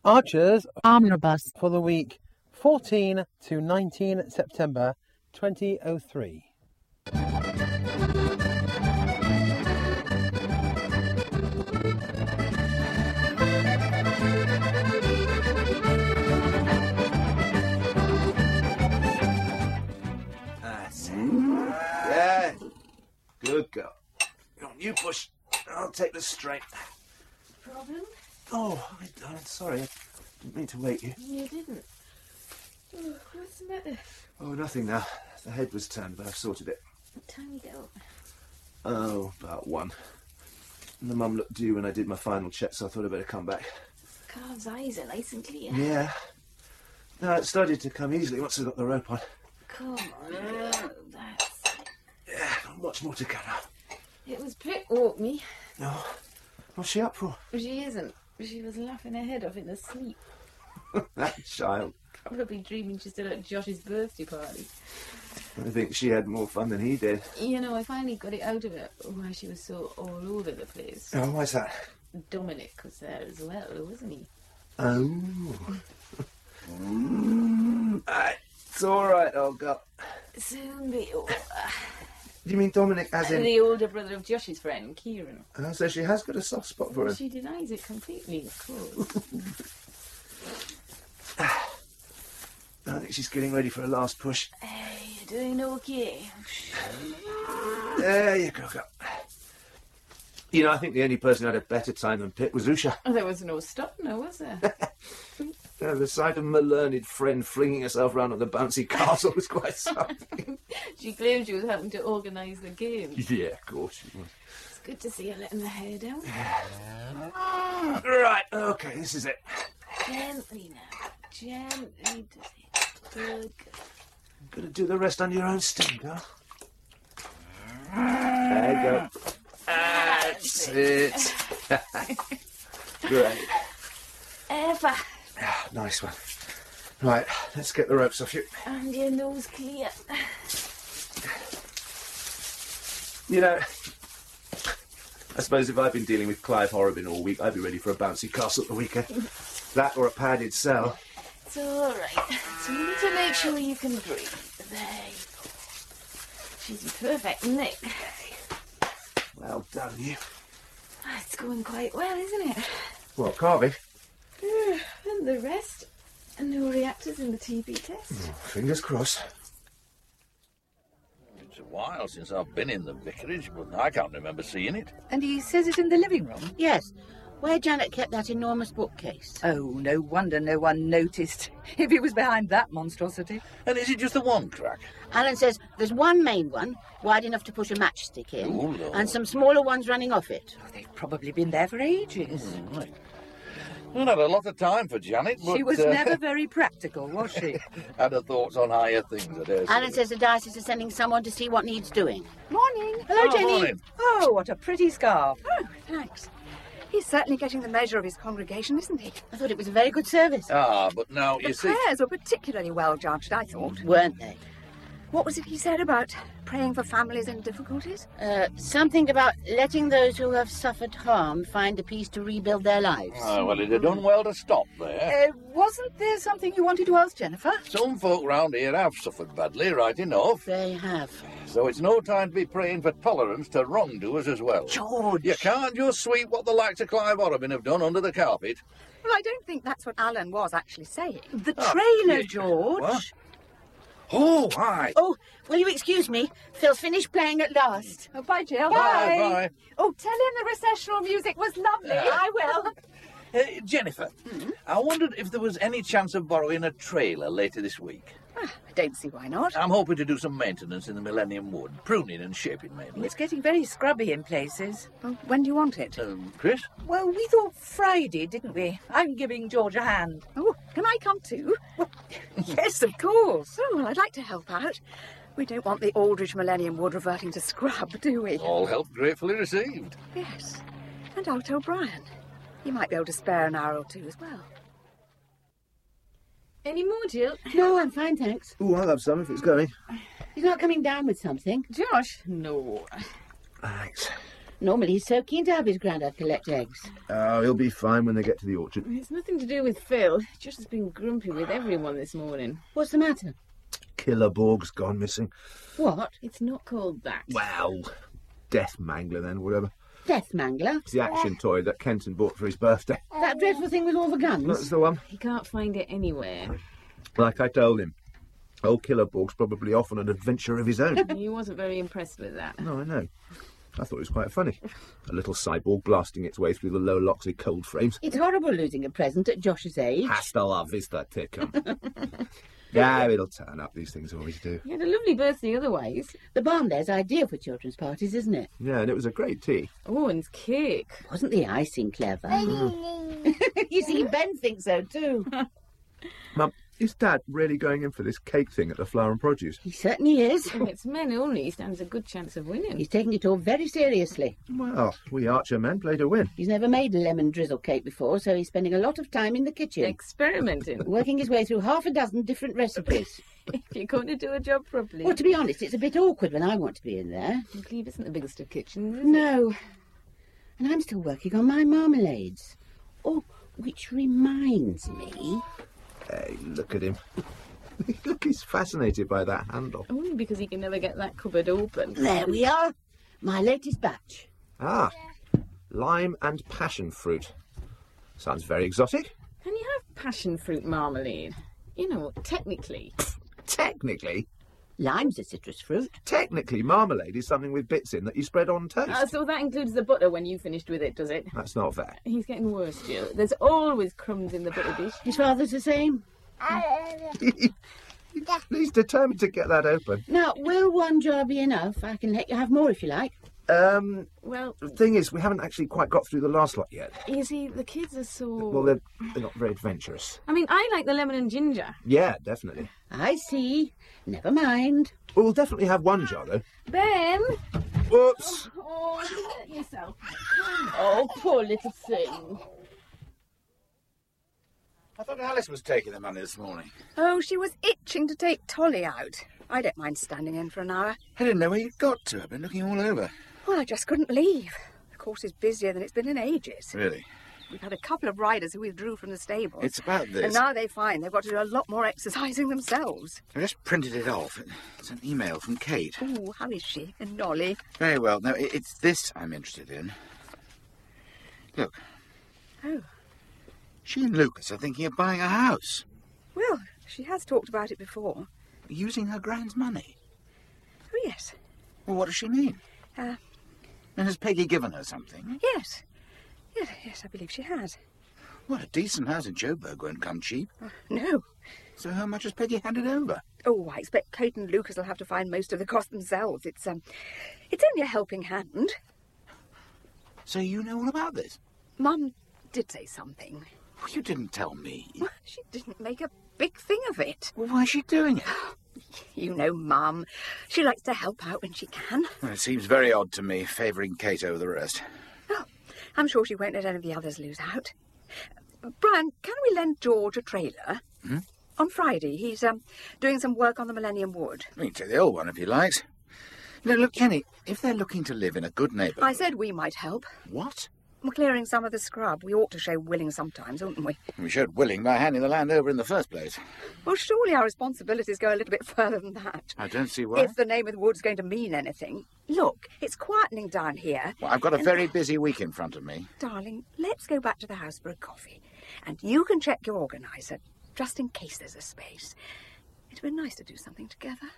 Archers Omnibus for the week 14 to 19 September 2003. That's it. Yeah. Good girl. Go on, you push. I'll take the straight. Problem? Oh, I'm sorry. I didn't mean to wake you. You didn't. Oh, what's the matter? Oh, nothing now. The head was turned, but I've sorted it. What time you go? Oh, about 1. And the mum looked due when I did my final check, so I thought I'd better come back. Carl's eyes are nice and clear. Yeah. No, it started to come easily once I got the rope on. Come on. Oh, that's it. Yeah, not much more to go now. It was Pip woke me. No. What's she up for? She isn't. She was laughing her head off in her sleep. That child. Probably dreaming she's still at Josh's birthday party. I think she had more fun than he did. You know, I finally got it out of her why she was so all over the place. Oh, why's that? Dominic was there as well, wasn't he? Oh. It's all right, old girl. Soon be over. Do you mean Dominic as in... The older brother of Josh's friend, Kieran. Oh, so she has got a soft spot for him. She denies it completely, of course. I think she's getting ready for a last push. Hey, you're doing okay. There you go, girl. You know, I think the only person who had a better time than Pip was Usha. Oh, there was no stopping her, was there? The sight of my learned friend flinging herself round on the bouncy castle was quite something. She claimed she was helping to organise the games. Yeah, of course she was. It's good to see her letting her hair down. Right, okay, this is it. Gently now. Gently do it. Good. You've got to do the rest on your own steam, girl. There you go. That's it. Great. Eva. Ah, nice one. Right, let's get the ropes off you. And your nose clear. You know, I suppose if I'd been dealing with Clive Horrobin all week, I'd be ready for a bouncy castle at the weekend. That or a padded cell. It's all right. So you need to make sure you can breathe. There you go. She's in perfect nick. Well done, you. It's going quite well, isn't it? What, carving? And the rest? And no reactors in the TB test? Oh, fingers crossed. It's a while since I've been in the vicarage, but I can't remember seeing it. And he says it's in the living room? Yes, where Janet kept that enormous bookcase. Oh, no wonder no one noticed if he was behind that monstrosity. And is it just the one crack? Alan says there's one main one, wide enough to push a matchstick in, Oh, Lord. and some smaller ones running off it. Oh, they've probably been there for ages. Right. Well, had a lot of time for Janet, but... She was never very practical, was she? had her thoughts on higher things, I dare say. Alan says the diocese is sending someone to see what needs doing. Morning. Hello, Jenny. Morning. Oh, what a pretty scarf. Oh, thanks. He's certainly getting the measure of his congregation, isn't he? I thought it was a very good service. Ah, but now, The you see... prayers were particularly well judged, I thought. Weren't they? What was it he said about praying for families in difficulties? Something about letting those who have suffered harm find a peace to rebuild their lives. well, he'd have done well to stop there. Wasn't there something you wanted to ask Jennifer? Some folk round here have suffered badly, right enough. They have. So it's no time to be praying for tolerance to wrongdoers as well. George! You can't just sweep what the likes of Clive Horrobin have done under the carpet. Well, I don't think that's what Alan was actually saying. The trailer, George! What? Oh, aye. Oh, will you excuse me? Phil's finished playing at last. Oh, bye, Jill. Bye. Oh, tell him the recessional music was lovely. I will. Jennifer, I wondered if there was any chance of borrowing a trailer later this week. I don't see why not. I'm hoping to do some maintenance in the Millennium Wood, pruning and shaping mainly. It's getting very scrubby in places. Well, when do you want it? Chris? Well, we thought Friday, didn't we? I'm giving George a hand. Oh, can I come too? Yes, of course. Oh, well, I'd like to help out. We don't want the Aldridge Millennium Wood reverting to scrub, do we? All help gratefully received. Yes. And I'll tell Brian. He might be able to spare an hour or two as well. Any more, Jill? No, I'm fine, thanks. Oh, I'll have some if it's going. He's not coming down with something. Josh? No. Thanks. Normally he's so keen to have his grandad collect eggs. Oh, he'll be fine when they get to the orchard. It's nothing to do with Phil. Just has been grumpy with everyone this morning. What's the matter? Killer Borg's gone missing. What? It's not called that. Well, Death Mangler then, whatever. Death Mangler? It's the action toy that Kenton bought for his birthday. That dreadful thing with all the guns? That's the one. He can't find it anywhere. Like I told him. Old Killer Borg's probably off on an adventure of his own. He wasn't very impressed with that. No, I know. I thought it was quite funny. A little cyborg blasting its way through the low Loxley cold frames. It's horrible losing a present at Josh's age. Hasta la vista, Tickham. Yeah, it'll turn up. These things always do. He had a lovely birthday otherwise. The barn there's ideal for children's parties, isn't it? Yeah, and it was a great tea. Oh, and cake. Wasn't the icing clever? You see, Ben thinks so too. Mum, is Dad really going in for this cake thing at the Flower and Produce? He certainly is. If it's men only, he stands a good chance of winning. He's taking it all very seriously. Well, we Archer men play to win. He's never made a lemon drizzle cake before, so he's spending a lot of time in the kitchen, Experimenting. working his way through half a dozen different recipes. If you're going to do a job properly. Well, to be honest, it's a bit awkward when I want to be in there. Cleve isn't the biggest of kitchens, is No. And I'm still working on my marmalades. Oh, which reminds me... Hey, look at him. Look, he's fascinated by that handle. it? Only because he can never get that cupboard open. There we are. My latest batch. Ah, lime and passion fruit. Sounds very exotic. Can you have passion fruit marmalade? You know, technically. Technically, Lime's a citrus fruit. technically, marmalade is something with bits in that you spread on toast. So that includes the butter when you finished with it, does it? That's not fair. He's getting worse, Jill. There's always crumbs in the butter dish. His father's the same. He's determined to get that open. Now, will one jar be enough? I can let you have more if you like. Well, The thing is, we haven't actually quite got through the last lot yet. you see, the kids are so... Well, they're not very adventurous. I mean, I like the lemon and ginger. Yeah, definitely. I see. Never mind. We'll definitely have one jar, though. Ben! Whoops! Oh, you hurt yourself. Oh, poor little thing. I thought Alice was taking the money this morning. Oh, she was itching to take Tolly out. I don't mind standing in for an hour. I didn't know where you'd got to. I've been looking all over. Well, I just couldn't leave. The course is busier than it's been in ages. Really? We've had a couple of riders who withdrew from the stable. It's about this. And now they find they've got to do a lot more exercising themselves. I just printed it off. It's an email from Kate. Oh, how is she? And Nolly? Very well. Now, it's this I'm interested in. Look. Oh. She and Lucas are thinking of buying a house. Well, she has talked about it before. Using her grand's money. Oh, yes. Well, what does she mean? Uh, And has Peggy given her something? yes. Yes, I believe she has. Well, a decent house in Joburg won't come cheap. No. So how much has Peggy handed over? Oh, I expect Kate and Lucas will have to find most of the cost themselves. It's only a helping hand. So you know all about this? Mum did say something. Well, you didn't tell me. Well, she didn't make a big thing of it. Well, why is she doing it? You know, Mum. She likes to help out when she can. Well, it seems very odd to me, favouring Kate over the rest. Oh, I'm sure she won't let any of the others lose out. Brian, can we lend George a trailer? Hmm? On Friday, he's doing some work on the Millennium Wood. We can take the old one if he likes. You know, look, Kenny, if they're looking to live in a good neighbourhood... I said we might help. What? We're clearing some of the scrub. We ought to show willing sometimes, oughtn't we? We showed willing by handing the land over in the first place. Well, surely our responsibilities go a little bit further than that. I don't see why. If the name of the wood's going to mean anything. Look, it's quietening down here. Well, I've got a very busy week in front of me. Darling, let's go back to the house for a coffee. And you can check your organiser, just in case there's a space. It'd be nice to do something together.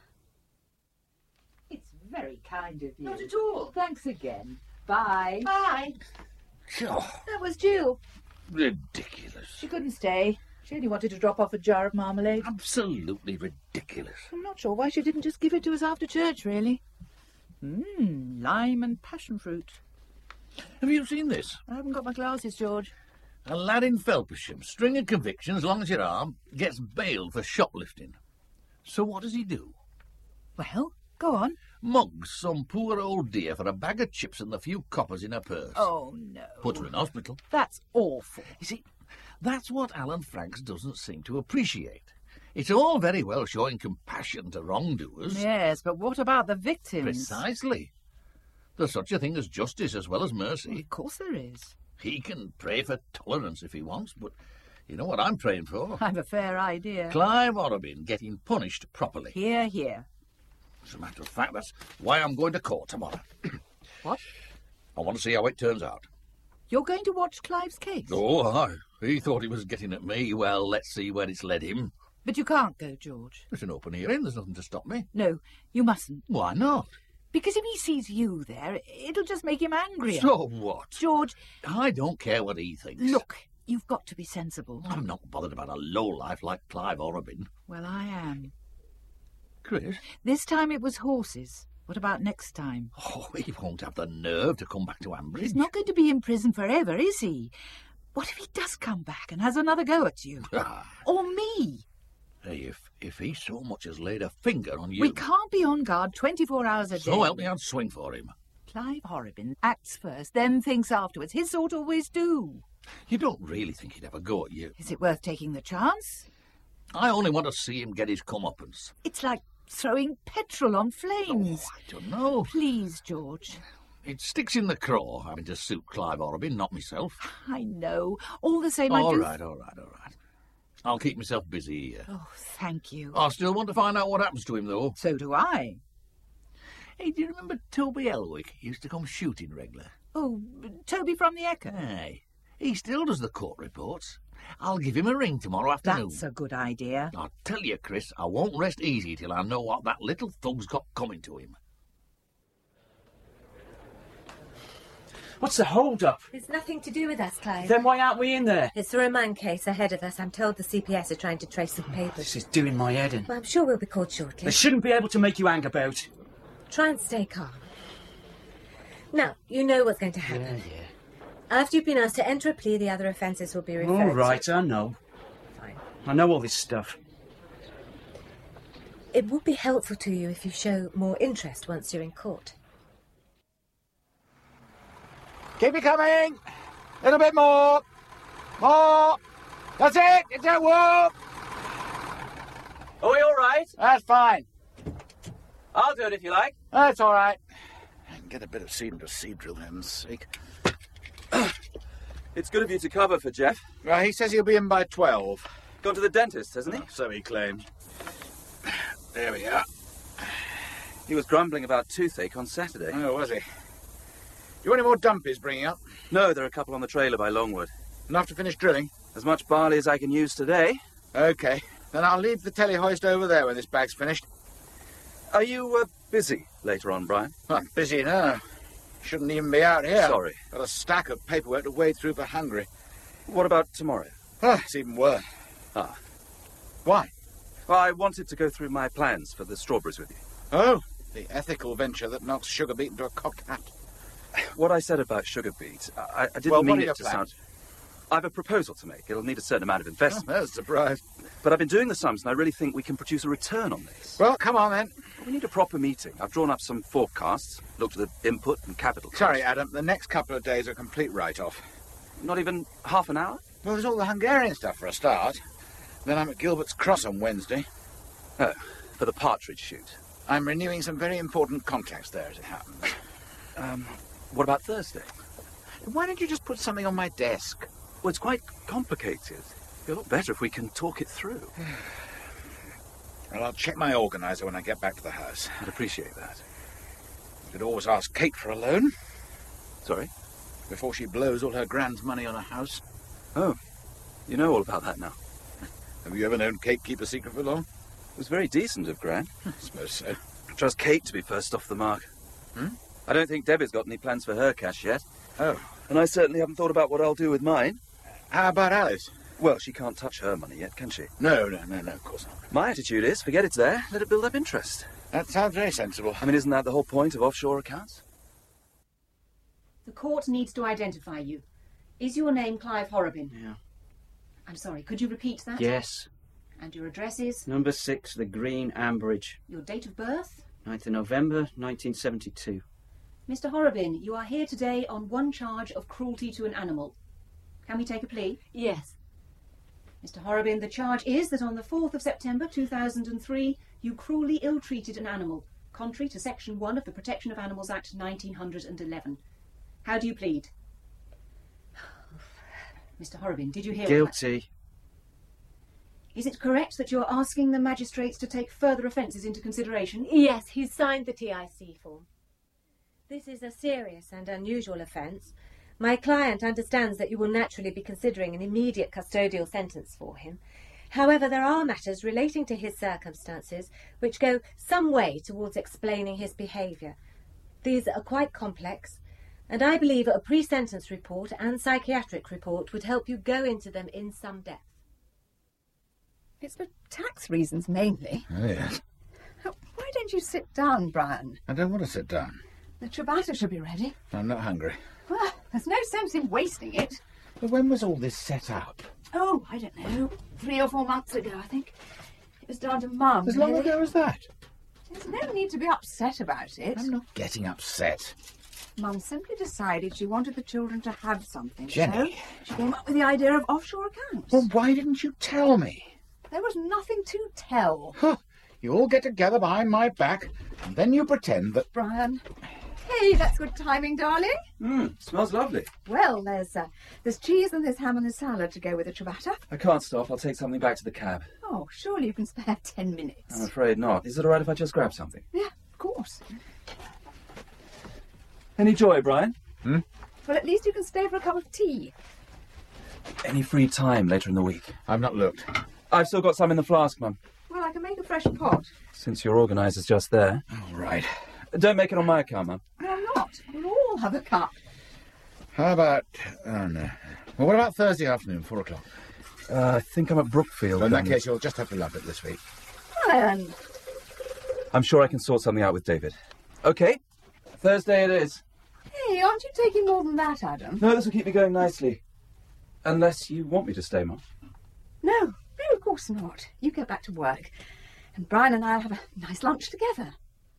It's very kind of you. Not at all. Thanks again. Bye. Bye. Oh, That was Jill. ridiculous. She couldn't stay. She only wanted to drop off a jar of marmalade. Absolutely ridiculous. I'm not sure why she didn't just give it to us after church, really. Lime and passion fruit. Have you seen this? I haven't got my glasses, George. A lad in Felpersham, string of convictions, long as your arm, gets bailed for shoplifting. So what does he do? Well, go on. Mugs some poor old dear for a bag of chips and the few coppers in her purse. Oh, no. Put her in hospital. That's awful. You see, that's what Alan Franks doesn't seem to appreciate. It's all very well showing compassion to wrongdoers. Yes, but what about the victims? Precisely. There's such a thing as justice as well as mercy. Of course there is. He can pray for tolerance if he wants, but you know what I'm praying for? I've a fair idea. Clive Orobin getting punished properly. Here, here. As a matter of fact, that's why I'm going to court tomorrow. What? I want to see how it turns out. You're going to watch Clive's case? Oh, aye. He thought he was getting at me. Well, let's see where it's led him. But you can't go, George. It's an open hearing. There's nothing to stop me. No, you mustn't. Why not? Because if he sees you there, it'll just make him angrier. So what? George... I don't care what he thinks. Look, you've got to be sensible. I'm not bothered about a lowlife like Clive Orobin. Well, I am. Chris? This time it was horses. What about next time? Oh, he won't have the nerve to come back to Ambridge. He's not going to be in prison forever, is he? What if he does come back and has another go at you? Or me? Hey, if he so much as laid a finger on you... We can't be on guard 24 hours a day. So help me, I'd swing for him. Clive Horrobin acts first, then thinks afterwards. His sort always do. You don't really think he'd ever go at you? Is it worth taking the chance? I only want to see him get his comeuppance. It's like throwing petrol on flames. Oh, I don't know. Please, George. It sticks in the craw having to suit Clive Orobin, not myself. I know. All the same, All right. I'll keep myself busy here. Oh, thank you. I still want to find out what happens to him, though. So do I. Hey, do you remember Toby Elwick? He used to come shooting regular. Oh, Toby from the Echo. Aye. He still does the court reports. I'll give him a ring tomorrow afternoon. That's a good idea. I tell you, Chris, I won't rest easy till I know what that little thug's got coming to him. What's the hold-up? It's nothing to do with us, Clive. Then why aren't we in there? It's a remand case ahead of us. I'm told the CPS are trying to trace some papers. This is doing my head in. Well, I'm sure we'll be called shortly. They shouldn't be able to make you hang about. Try and stay calm. Now, you know what's going to happen. Yeah. After you've been asked to enter a plea, the other offences will be referred All right, to. I know. Fine. I know all this stuff. It would be helpful to you if you show more interest once you're in court. Keep it coming! A little bit more! More! That's it! It's a whoop! Are we all right? That's fine. I'll do it if you like. That's all right. Get a bit of seed into seed drill, heaven's sake. It's good of you to cover for Jeff. Well, he says he'll be in by 12. Gone to the dentist, hasn't he? So he claims. There we are. He was grumbling about toothache on Saturday. Oh, was he? You want any more dumpies bringing up? No, there are a couple on the trailer by Longwood. Enough to finish drilling? As much barley as I can use today. OK. Then I'll leave the telly hoist over there when this bag's finished. Are you busy later on, Brian? I'm busy now. Shouldn't even be out here. Sorry. Got a stack of paperwork to wade through for Hungary. What about tomorrow? Oh, it's even worse. Ah. Why? Well, I wanted to go through my plans for the strawberries with you. Oh, the ethical venture that knocks sugar beet into a cocked hat. What I said about sugar beet, I didn't Well, mean what are it your to plans? sound... I've a proposal to make. It'll need a certain amount of investment. Oh, there's a surprise. But I've been doing the sums, and I really think we can produce a return on this. Well, come on, then. We need a proper meeting. I've drawn up some forecasts, looked at the input and capital costs. Sorry, Adam, the next couple of days are a complete write-off. Not even half an hour? Well, there's all the Hungarian stuff for a start. Then I'm at Gilbert's Cross on Wednesday. Oh, for the partridge shoot. I'm renewing some very important contacts there, as it happens. What about Thursday? Why don't you just put something on my desk? Well, it's quite complicated. It'd be a lot better if we can talk it through. Well, I'll check my organiser when I get back to the house. I'd appreciate that. You could always ask Kate for a loan. Sorry? Before she blows all her grand's money on a house. Oh, you know all about that now. Have you ever known Kate keep a secret for long? It was very decent of Gran. I suppose so. Trust Kate to be first off the mark. I don't think Debbie's got any plans for her cash yet. Oh. And I certainly haven't thought about what I'll do with mine. How about Alice? Well, she can't touch her money yet, can she? No, of course not. My attitude is, forget it's there, let it build up interest. That sounds very sensible. I mean, isn't that the whole point of offshore accounts? The court needs to identify you. Is your name Clive Horrobin? Yeah. I'm sorry, could you repeat that? Yes. And your address is? Number 6, The Green, Ambridge. Your date of birth? 9th of November, 1972. Mr. Horrobin, you are here today on one charge of cruelty to an animal. Can we take a plea? Yes. Mr. Horrobin, the charge is that on the 4th of September 2003, you cruelly ill-treated an animal, contrary to Section 1 of the Protection of Animals Act 1911. How do you plead? Mr. Horrobin, did you hear... Guilty. Is it correct that you're asking the magistrates to take further offences into consideration? Yes, he's signed the TIC form. This is a serious and unusual offence. My client understands that you will naturally be considering an immediate custodial sentence for him. However, there are matters relating to his circumstances which go some way towards explaining his behaviour. These are quite complex, and I believe a pre-sentence report and psychiatric report would help you go into them in some depth. It's for tax reasons, mainly. Oh, yes. Why don't you sit down, Brian? I don't want to sit down. The ciabatta should be ready. I'm not hungry. Well, there's no sense in wasting it. But when was all this set up? Oh, I don't know. 3 or 4 months ago, I think. It was down to Mum. As long really. ago as that? There's no need to be upset about it. I'm not getting upset. Mum simply decided she wanted the children to have something. Jenny. So she came up with the idea of offshore accounts. Well, why didn't you tell me? There was nothing to tell. Huh. You all get together behind my back, and then you pretend that... Brian. Hey, that's good timing, darling. Smells lovely. Well, there's cheese and there's ham and there's salad to go with the ciabatta. I can't stop. I'll take something back to the cab. Oh, surely you can spare 10 minutes. I'm afraid not. Is it all right if I just grab something? Yeah, of course. Any joy, Brian? Well, at least you can stay for a cup of tea. Any free time later in the week? I've not looked. I've still got some in the flask, Mum. Well, I can make a fresh pot. Since your organiser's just there. All right. Don't make it on my account, Mum. No, I'm not. We'll all have a cup. How about... Oh, no. Well, what about Thursday afternoon, 4 o'clock? I think I'm at Brookfield. Well, in that case, you'll just have to love it this week. Brian. I'm sure I can sort something out with David. OK. Thursday it is. Hey, aren't you taking more than that, Adam? No, this will keep me going nicely. Unless you want me to stay, Mum. No, of course not. You get back to work. And Brian and I'll have a nice lunch together.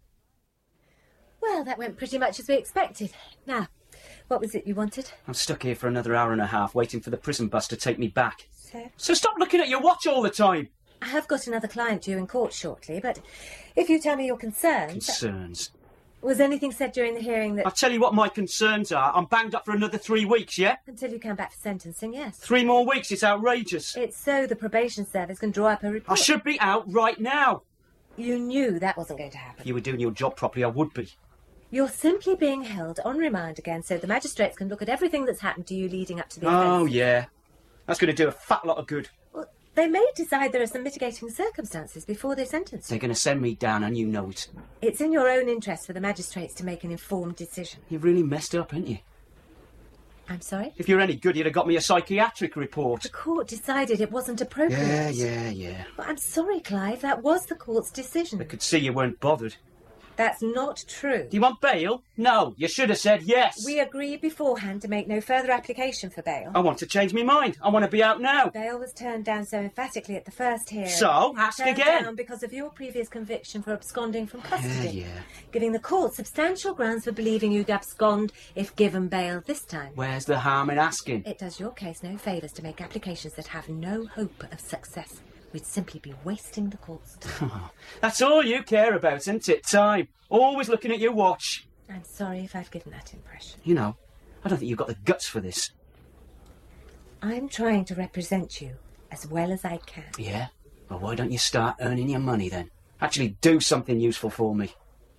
Well, that went pretty much as we expected. Now, what was it you wanted? I'm stuck here for another hour and a half waiting for the prison bus to take me back. So? So stop looking at your watch all the time! I have got another client due in court shortly, but if you tell me your concerns... Concerns? Was anything said during the hearing that... I'll tell you what my concerns are. I'm banged up for another 3 weeks, yeah? Until you come back for sentencing, yes. 3 more weeks, it's outrageous. It's so the probation service can draw up a report. I should be out right now. You knew that wasn't going to happen. If you were doing your job properly, I would be. You're simply being held on remand again so the magistrates can look at everything that's happened to you leading up to the offence. Oh, yeah. That's going to do a fat lot of good. Well, they may decide there are some mitigating circumstances before they sentence you. They're going to send me down and you know it. It's in your own interest for the magistrates to make an informed decision. You've really messed up, haven't you? I'm sorry? If you're any good, you'd have got me a psychiatric report. The court decided it wasn't appropriate. Yeah. But I'm sorry, Clive, that was the court's decision. I could see you weren't bothered. That's not true. Do you want bail? No, you should have said yes. We agreed beforehand to make no further application for bail. I want to change my mind. I want to be out now. Bail was turned down so emphatically at the first hearing. So, ask turned again. Down because of your previous conviction for absconding from custody. Yeah. Giving the court substantial grounds for believing you'd abscond if given bail this time. Where's the harm in asking? It does your case no favours to make applications that have no hope of success. We'd simply be wasting the court's time. That's all you care about, isn't it? Time. Always looking at your watch. I'm sorry if I've given that impression. You know, I don't think you've got the guts for this. I'm trying to represent you as well as I can. Yeah? Well, why don't you start earning your money then? Actually do something useful for me.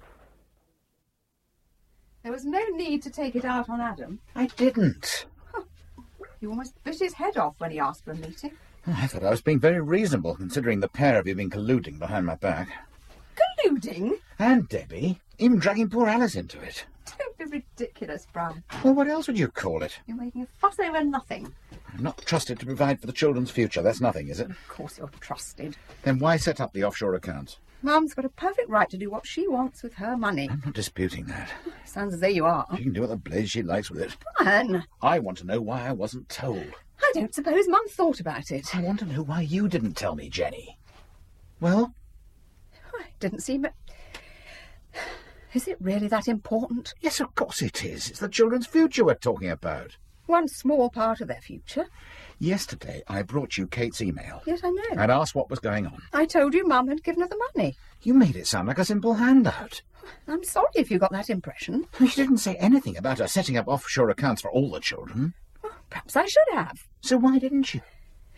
There was no need to take it out on Adam. I didn't. You almost bit his head off when he asked for a meeting. I thought I was being very reasonable, considering the pair of you been colluding behind my back. Colluding? And Debbie, even dragging poor Alice into it. Don't be ridiculous, Brian. Well, what else would you call it? You're making a fuss over nothing. I'm not trusted to provide for the children's future. That's nothing, is it? Of course you're trusted. Then why set up the offshore accounts? Mum's got a perfect right to do what she wants with her money. I'm not disputing that. Sounds as though you are. She can do what the blaze she likes with it. Brian! I want to know why I wasn't told. I don't suppose Mum thought about it. I want to know why you didn't tell me, Jenny. Well? I didn't seem it. Is it really that important? Yes, of course it is. It's the children's future we're talking about. One small part of their future. Yesterday, I brought you Kate's email. Yes, I know. And asked what was going on. I told you Mum had given her the money. You made it sound like a simple handout. I'm sorry if you got that impression. She didn't say anything about her setting up offshore accounts for all the children. Perhaps I should have. So why didn't you?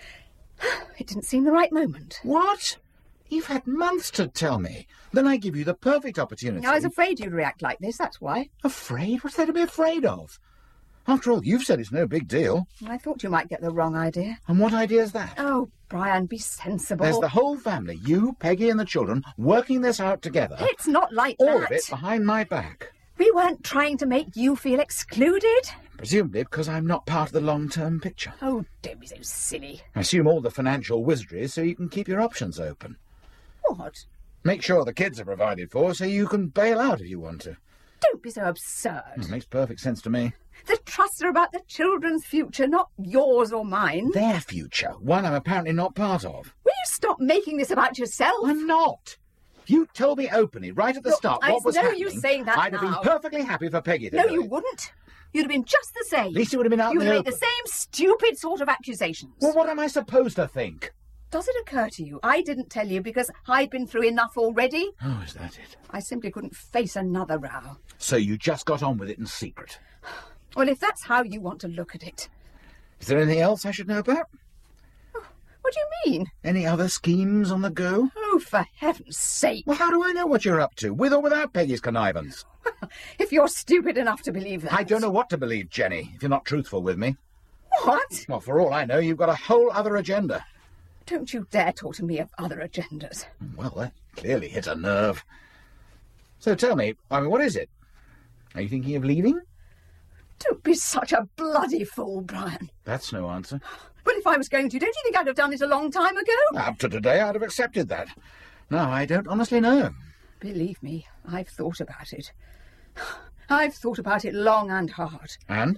It didn't seem the right moment. What? You've had months to tell me. Then I give you the perfect opportunity. I was afraid you'd react like this, that's why. Afraid? What's there to be afraid of? After all, you've said it's no big deal. I thought you might get the wrong idea. And what idea is that? Oh, Brian, be sensible. There's the whole family, you, Peggy and the children, working this out together. It's not like all that. All of it behind my back. We weren't trying to make you feel excluded. Presumably because I'm not part of the long-term picture. Oh, don't be so silly. I assume all the financial wizardry is so you can keep your options open. What? Make sure the kids are provided for so you can bail out if you want to. Don't be so absurd. It makes perfect sense to me. The trusts are about the children's future, not yours or mine. Their future, one I'm apparently not part of. Will you stop making this about yourself? I'm not. You told me openly, right at the start, what was happening. I know you saying that I'd have been perfectly happy for Peggy to No, know you it. wouldn't. You'd have been just the same. At least you would have been out in the open. open. You'd have made the same stupid sort of accusations. Well, what am I supposed to think? Does it occur to you I didn't tell you because I'd been through enough already? Oh, is that it? I simply couldn't face another row. So you just got on with it in secret? Well, if that's how you want to look at it. Is there anything else I should know about? What do you mean? Any other schemes on the go? Oh, for heaven's sake. Well, how do I know what you're up to, with or without Peggy's connivance? If you're stupid enough to believe that. I don't know what to believe, Jenny, if you're not truthful with me. What? Well, for all I know, you've got a whole other agenda. Don't you dare talk to me of other agendas. Well, that clearly hit a nerve. So tell me, what is it? Are you thinking of leaving? Don't be such a bloody fool, Brian. That's no answer. Well, if I was going to, don't you think I'd have done it a long time ago? Up to today, I'd have accepted that. No, I don't honestly know. Believe me, I've thought about it. I've thought about it long and hard. And?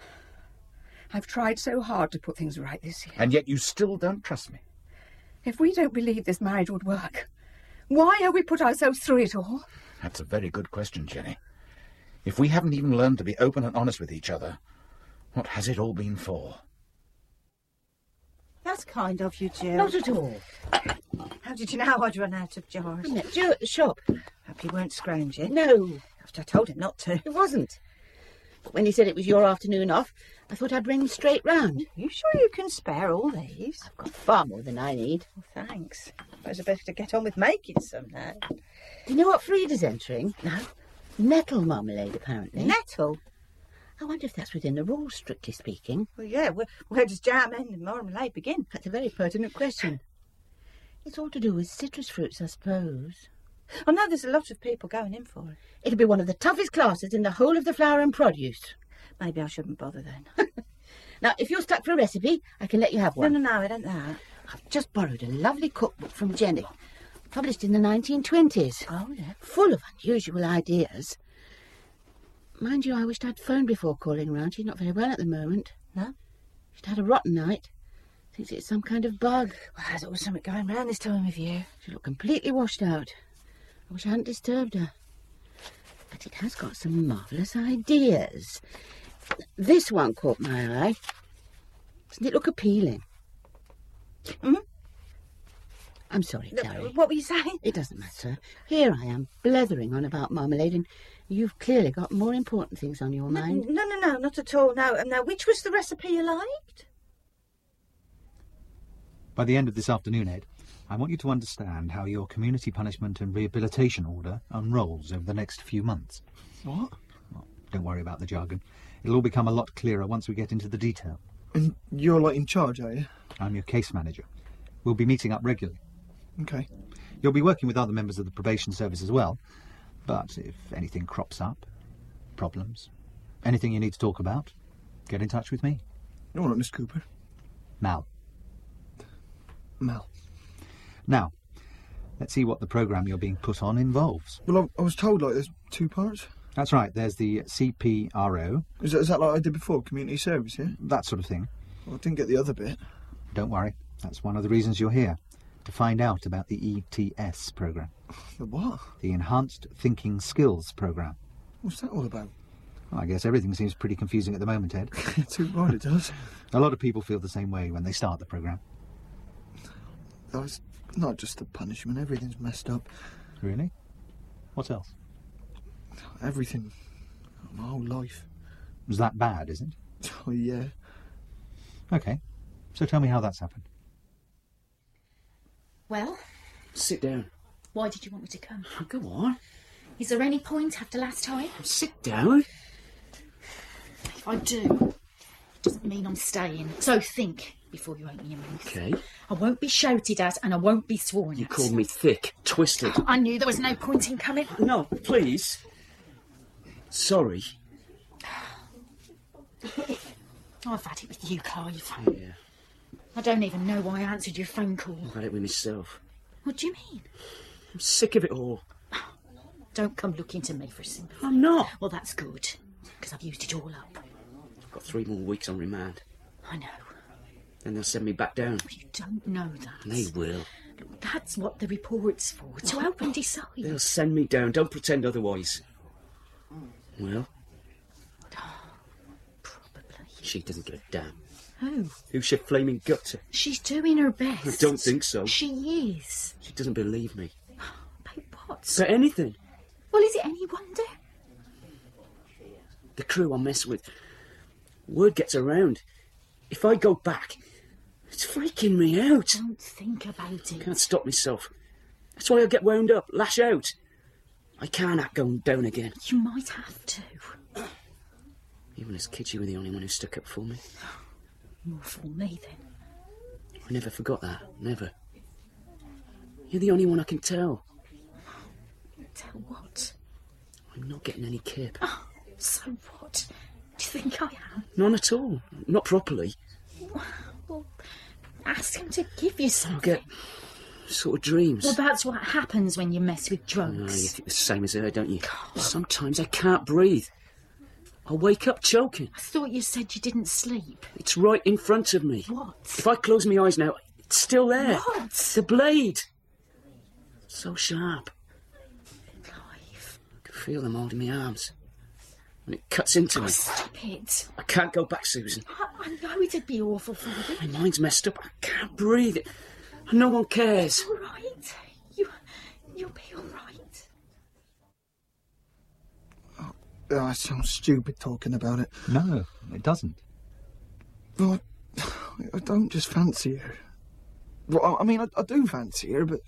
I've tried so hard to put things right this year. And yet you still don't trust me. If we don't believe this marriage would work, why have we put ourselves through it all? That's a very good question, Jenny. If we haven't even learned to be open and honest with each other, what has it all been for? That's kind of you, Jill. Not at all. How did you know I'd run out of jars? I met Joe at the shop. Hope he weren't scrounging. No. After I told him not to. It wasn't. But when he said it was your afternoon off, I thought I'd bring him straight round. You sure you can spare all these? I've got far more than I need. Well, thanks. I suppose I better get on with making some now. Do you know what Frida's entering? No. Nettle marmalade, apparently. Nettle? I wonder if that's within the rules, strictly speaking. Well, yeah. Where does jam end and marmalade begin? That's a very pertinent question. It's all to do with citrus fruits, I suppose. I know there's a lot of people going in for it. It'll be one of the toughest classes in the whole of the flower and produce. Maybe I shouldn't bother then. Now, if you're stuck for a recipe, I can let you have one. No, it ain't that. I've just borrowed a lovely cookbook from Jenny, published in the 1920s. Oh, yeah. Full of unusual ideas. Mind you, I wished I'd phoned before calling round. She's not very well at the moment. No? She'd had a rotten night. Thinks it's some kind of bug. Well, there's always something going round this time of year. She looked completely washed out. I wish I hadn't disturbed her. But it has got some marvellous ideas. This one caught my eye. Doesn't it look appealing? Hmm? I'm sorry, Clary. What were you saying? It doesn't matter. Here I am, blethering on about marmalade, and you've clearly got more important things on your mind. No, not at all. No, which was the recipe you liked? By the end of this afternoon, Ed, I want you to understand how your community punishment and rehabilitation order unrolls over the next few months. What? Well, don't worry about the jargon. It'll all become a lot clearer once we get into the detail. And you're, like, in charge, are you? I'm your case manager. We'll be meeting up regularly. Okay. You'll be working with other members of the probation service as well. But if anything crops up, problems, anything you need to talk about, get in touch with me. All right, Miss Cooper. Mal. Mel. Now, let's see what the programme you're being put on involves. Well, I was told, like, there's 2 parts. That's right, there's the CPRO. Is that like I did before, community service, yeah? That sort of thing. Well, I didn't get the other bit. Don't worry, that's one of the reasons you're here, to find out about the ETS programme. The what? The Enhanced Thinking Skills programme. What's that all about? Well, I guess everything seems pretty confusing at the moment, Ed. Too right, it does. A lot of people feel the same way when they start the programme. It's not just the punishment, everything's messed up. Really? What else? Everything. My whole life. Was that bad, is it? Oh, yeah. OK. So tell me how that's happened. Well, Sit down. why did you want me to come? Oh, go on. Is there any point after last time? Sit down. If I do, it doesn't mean I'm staying. So think before you open your mouth. OK. I won't be shouted at and I won't be sworn You at. called me thick, twisted. I knew there was no point in coming. No, please. Sorry. I've had it with you, Clive. Yeah, I don't even know why I answered your phone call. I've had it with myself. What do you mean? I'm sick of it all. Don't come looking to me for sympathy. I'm not. Well, that's good, because I've used it all up. I've got 3 more weeks on remand. I know. Then they'll send me back down. You don't know that. They will. Look, that's what the report's for, to help and decide. They'll send me down. Don't pretend otherwise. Well? Probably. She doesn't give a damn. Who? Who's she flaming gut to? She's doing her best. I don't think so. She is. She doesn't believe me. About what? For anything. Well, is it any wonder? The crew I mess with. Word gets around. If I go back, it's freaking me out. Don't think about it. Can't stop myself. That's why I get wound up, lash out. I can't act going down again. You might have to. Even as kids, you were the only one who stuck up for me. More for me, then. I never forgot that. Never. You're the only one I can tell. Tell what? I'm not getting any kip. Oh, so what? Do you think I am? None at all. Not properly. Well, ask him to give you I something. get sort of dreams. Well, that's what happens when you mess with Oh, drugs. you think the same as her, don't you? Sometimes I can't breathe. I wake up choking. I thought you said you didn't sleep. It's right in front of me. What? If I close my eyes now, it's still there. What? The blade. So sharp. Clive. I can feel them holding my arms. When it cuts into me. Stop it. I can't go back, Susan. I know it'd be awful for you. My mind's messed up. I can't breathe. And no one cares. All right. You'll be all right. Oh, it sounds stupid talking about it. No, it doesn't. Well, I don't just fancy her. Well, I mean, I do fancy her, but...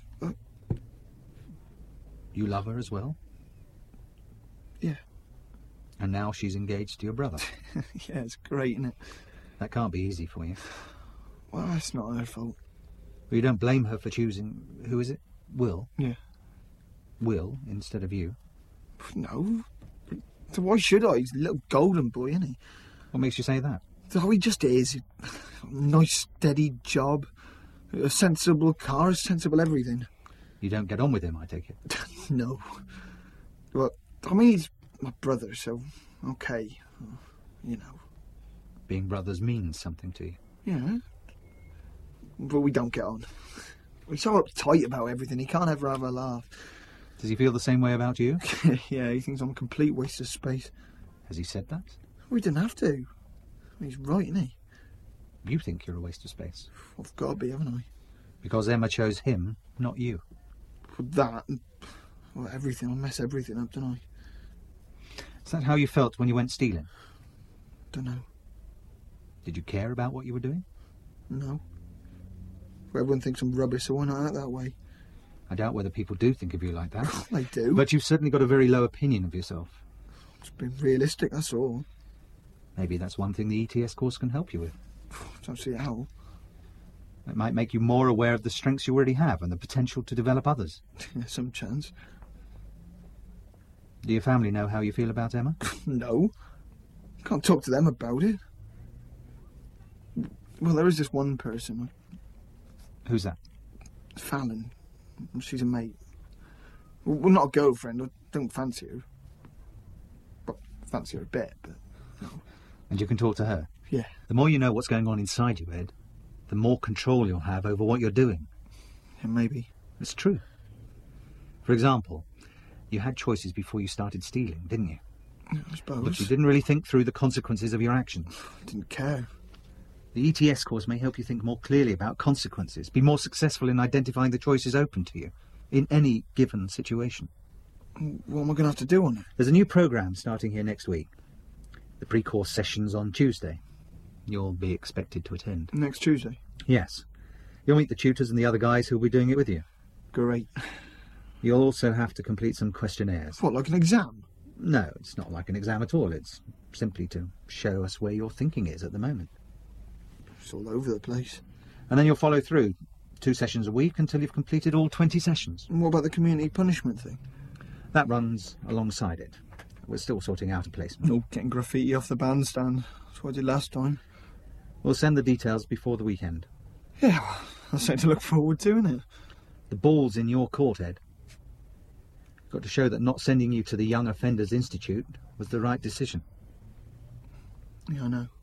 You love her as well? Yeah. And now she's engaged to your brother. Yeah, it's great, isn't it? That can't be easy for you. Well, it's not her fault. But you don't blame her for choosing... Who is it? Will? Yeah. Will, instead of you? No. So why should I? He's a little golden boy, isn't he? What makes you say that? Oh, he just is. Nice, steady job. A sensible car, a sensible everything. You don't get on with him, I take it? No. Well, I mean, he's my brother, so okay. You know. Being brothers means something to you? Yeah. But we don't get on. He's so uptight about everything, he can't ever have a laugh. Does he feel the same way about you? Yeah, he thinks I'm a complete waste of space. Has he said that? We didn't have to. He's right, isn't he? You think you're a waste of space? I've got to be, haven't I? Because Emma chose him, not you. Well, that, well, everything. I mess everything up, don't I? Is that how you felt when you went stealing? Don't know. Did you care about what you were doing? No. Well, everyone thinks I'm rubbish, so why not act that way? I doubt whether people do think of you like that. They do. But you've certainly got a very low opinion of yourself. It's been realistic, that's all. Maybe that's one thing the ETS course can help you with. Don't see how. It might make you more aware of the strengths you already have and the potential to develop others. Some chance. Do your family know how you feel about Emma? No. Can't talk to them about it. Well, there is this one person. Who's that? Fallon. She's a mate. Well, not a girlfriend. I don't fancy her. Well, fancy her a bit, but no. And you can talk to her? Yeah. The more you know what's going on inside you, Ed, the more control you'll have over what you're doing. Yeah, maybe. It's true. For example, you had choices before you started stealing, didn't you? Yeah, I suppose. But you didn't really think through the consequences of your actions. I didn't care. The ETS course may help you think more clearly about consequences, be more successful in identifying the choices open to you in any given situation. What am I going to have to do on it? There's a new programme starting here next week. The pre-course session's on Tuesday. You'll be expected to attend. Next Tuesday? Yes. You'll meet the tutors and the other guys who'll be doing it with you. Great. You'll also have to complete some questionnaires. What, like an exam? No, it's not like an exam at all. It's simply to show us where your thinking is at the moment. It's all over the place. And then you'll follow through 2 sessions a week until you've completed all 20 sessions. And what about the community punishment thing? That runs alongside it. We're still sorting out a placement. No, getting graffiti off the bandstand. That's what I did last time. We'll send the details before the weekend. Yeah, well, that's something to look forward to, isn't it? The ball's in your court, Ed. Got to show that not sending you to the Young Offenders Institute was the right decision. Yeah, I know.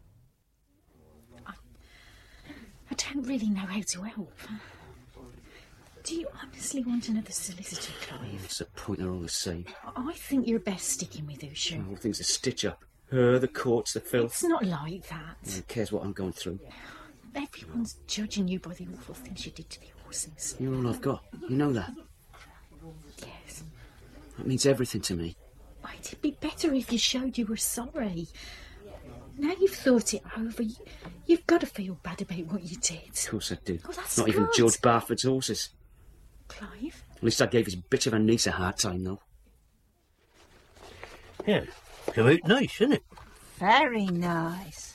I don't really know how to help. Do you honestly want another solicitor, Clive? What's the point? They're all the same. I think you're best sticking with Usha. The whole thing's a stitch-up. The courts, the filth. It's not like that. Who cares what I'm going through? Everyone's judging you by the awful things you did to the horses. You're all I've got. You know that. Yes. That means everything to me. It'd be better if you showed you were sorry. Now you've thought it over, you've got to feel bad about what you did. Of course I do. Oh, that's Not even good. George Barford's horses. Clive? At least I gave his bitch of a niece a hard time, though. Yeah, come out nice, isn't it? Very nice.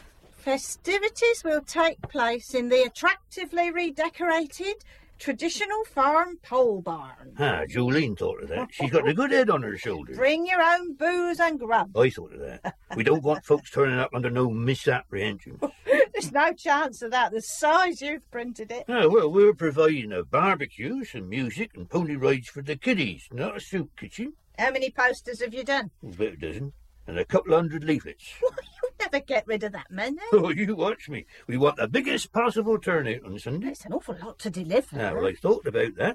Festivities will take place in the attractively redecorated traditional farm pole barn. Ah, Jolene thought of that. She's got a good head on her shoulders. Bring your own booze and grub. I thought of that. We don't want folks turning up under no misapprehension. There's no chance of that, the size you've printed it. Ah, well, we're providing a barbecue, some music and pony rides for the kiddies, not a soup kitchen. How many posters have you done? About a dozen. And a couple 100 leaflets. You'll never get rid of that many. Oh, you watch me. We want the biggest possible turnout on Sunday. It's an awful lot to deliver. Now, well, I thought about that.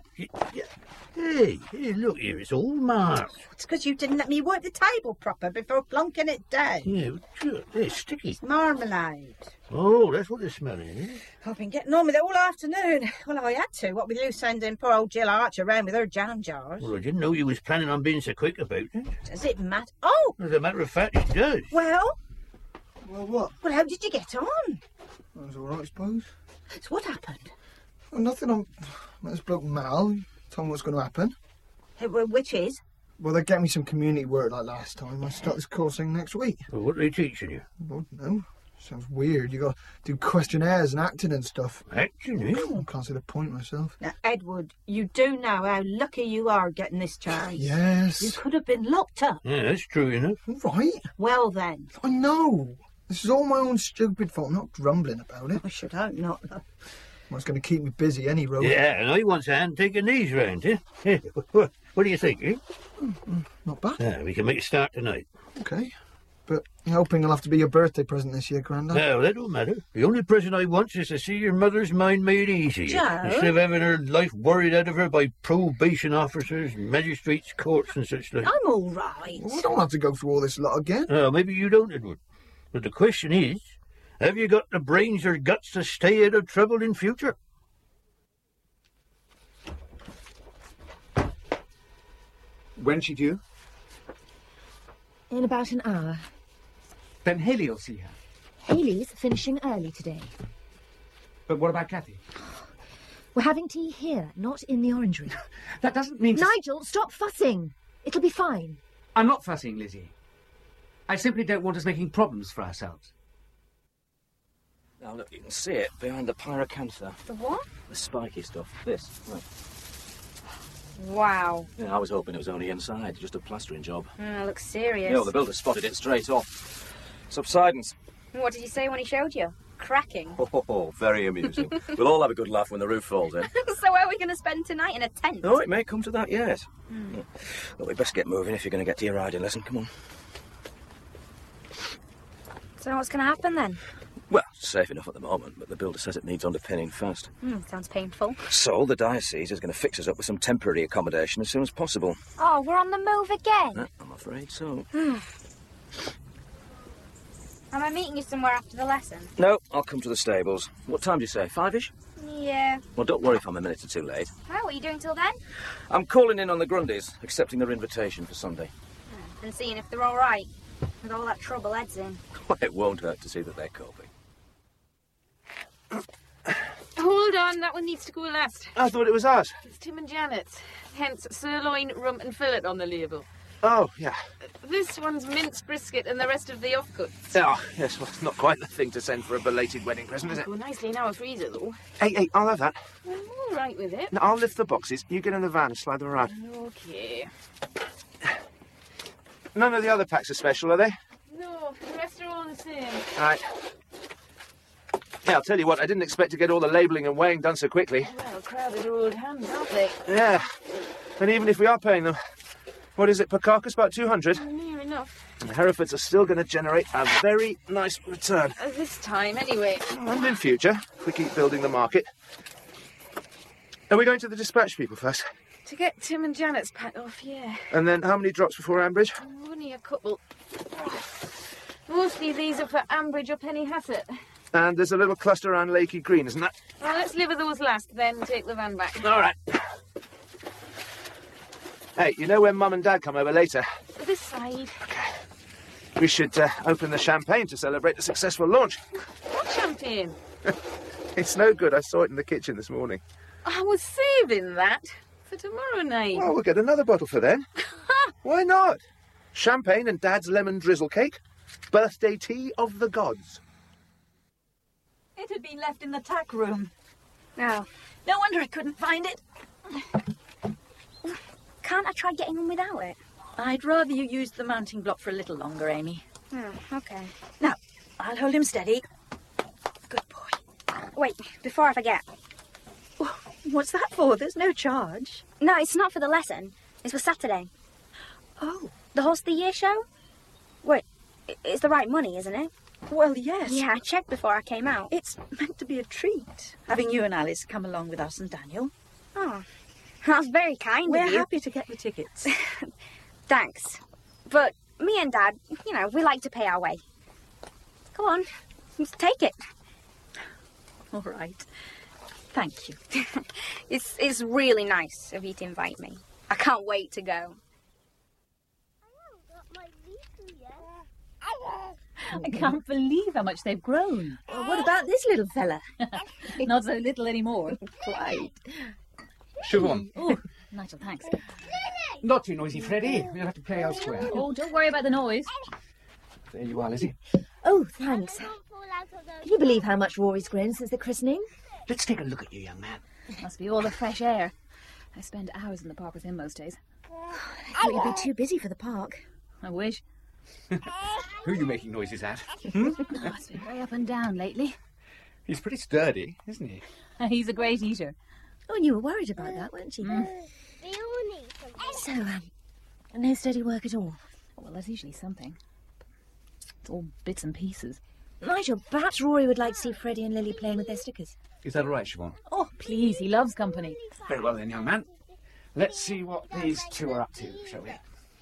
Hey, look here, it's all marked. It's because you didn't let me wipe the table proper before plonking it down. Yeah, sure, it's sticky. It's marmalade. Oh, that's what it's smelling, is. I've been getting on with it all afternoon. Well, I had to, what with you sending poor old Jill Archer around with her jam jars. Well, I didn't know you was planning on being so quick about it. Does it matter? Oh! As a matter of fact, it does. Well? Well, what? Well, how did you get on? That was all right, I suppose. So what happened? Well, nothing. I met this bloke Mal. He told me what's going to happen. Which is? Well, they get me some community work like last time. I start this course thing next week. Well, what are they teaching you? Well, no. Sounds weird. You got to do questionnaires and acting and stuff. Acting, eh? I can't see the point myself. Now, Edward, you do know how lucky you are getting this charge. Yes. You could have been locked up. Yeah, that's true enough. Right. Well, then. I know. This is all my own stupid fault. I'm not grumbling about it. I should hope not. Well, it's going to keep me busy any road. Yeah, and I want a hand taking these round, eh? Yeah, what do you think, eh? Not bad. Yeah, we can make a start tonight. Okay. But I'm hoping it'll have to be your birthday present this year, Grandad. No, that don't matter. The only present I want is to see your mother's mind made easy. Joe? Instead of having her life worried out of her by probation officers, magistrates, courts and such like. I'm all right. Well, we don't have to go through all this lot again. Oh, maybe you don't, Edward. But the question is, have you got the brains or guts to stay out of trouble in future? When's she due? In about an hour. Then Haley will see her. Haley's finishing early today. But what about Kathy? We're having tea here, not in the orangery. That doesn't mean... Nigel, stop fussing. It'll be fine. I'm not fussing, Lizzie. I simply don't want us making problems for ourselves. Now look, you can see it behind the pyracantha. The what? The spiky stuff. This. Right. Wow. Yeah, I was hoping it was only inside, just a plastering job. Looks serious. Yeah, well, the builder spotted it straight off. Subsidence. What did he say when he showed you? Cracking. Oh, very amusing. We'll all have a good laugh when the roof falls in. So where are we going to spend tonight? In a tent? Oh, it may come to that yet. But we'd best get moving if you're going to get to your riding lesson. Come on. So what's going to happen then? Well, it's safe enough at the moment, but the builder says it needs underpinning fast. Sounds painful. So the diocese is going to fix us up with some temporary accommodation as soon as possible. Oh, we're on the move again? I'm afraid so. Am I meeting you somewhere after the lesson? No, I'll come to the stables. What time do you say? 5-ish? Yeah. Well, don't worry if I'm a minute or two late. Well, what are you doing till then? I'm calling in on the Grundys, accepting their invitation for Sunday. And seeing if they're all right. With all that trouble Ed's in. Well, it won't hurt to see that they're coping. Hold on, that one needs to go last. I thought it was ours. It's Tim and Janet's. Hence, sirloin, rump and fillet on the label. Oh, yeah. This one's minced brisket and the rest of the offcuts. Oh, yes, well, it's not quite the thing to send for a belated wedding present, is it? Go nicely in our freezer, though. Hey, I'll have that. I'm all right with it. Now, I'll lift the boxes. You get in the van and slide them around. Okay. None of the other packs are special, are they? No, the rest are all the same. All right. Yeah, I'll tell you what, I didn't expect to get all the labelling and weighing done so quickly. Well, crowded old hands, aren't they? Yeah. And even if we are paying them, what is it per carcass? About 200? Near enough. And the Herefords are still going to generate a very nice return. This time, anyway. And in future, if we keep building the market. Are we going to the dispatch people first? To get Tim and Janet's pack off, yeah. And then how many drops before Ambridge? Only a couple. Mostly these are for Ambridge or Penny Hassett. And there's a little cluster around Lakey Green, isn't that? Well, let's live with those last, then take the van back. All right. Hey, you know when Mum and Dad come over later? This side. We should open the champagne to celebrate the successful launch. What champagne? It's no good. I saw it in the kitchen this morning. I was saving that for tomorrow night. Well, we'll get another bottle for then. Why not? Champagne and Dad's lemon drizzle cake. Birthday tea of the gods. It had been left in the tack room. Oh. No wonder I couldn't find it. Can't I try getting on without it? I'd rather you used the mounting block for a little longer, Amy. Oh, okay. Now, I'll hold him steady. Good boy. Wait, before I forget. What's that for? There's no charge. No, it's not for the lesson. It's for Saturday. Oh. The Horse of the Year show? Wait, it's the right money, isn't it? Well, yes. Yeah, I checked before I came out. It's meant to be a treat, having you and Alice come along with us and Daniel. Oh, that's very kind We're of you. happy to get the tickets. Thanks. But me and Dad, we like to pay our way. Go on, just take it. All right. Thank you. It's really nice of you to invite me. I can't wait to go. I can't believe how much they've grown. Well, what about this little fella? Not so little anymore. Quite. Siobhan. Oh, Nigel, thanks. Not too noisy, Freddie. We'll have to play elsewhere. Oh, don't worry about the noise. There you are, Lizzie. Oh, thanks. Can you believe how much Rory's grown since the christening? Let's take a look at you, young man. Must be all the fresh air. I spend hours in the park with him most days. I thought you'd be too busy for the park. I wish. Who are you making noises at? Oh, it's been very up and down lately. He's pretty sturdy, isn't he? He's a great eater. Oh, and you were worried about that, weren't you? So, no steady work at all? Well, there's usually something. It's all bits and pieces. Nigel, perhaps Rory would like to see Freddie and Lily playing with their stickers. Is that all right, Siobhan? Oh, please, he loves company. Very well then, young man. Let's see what these two are up to, shall we?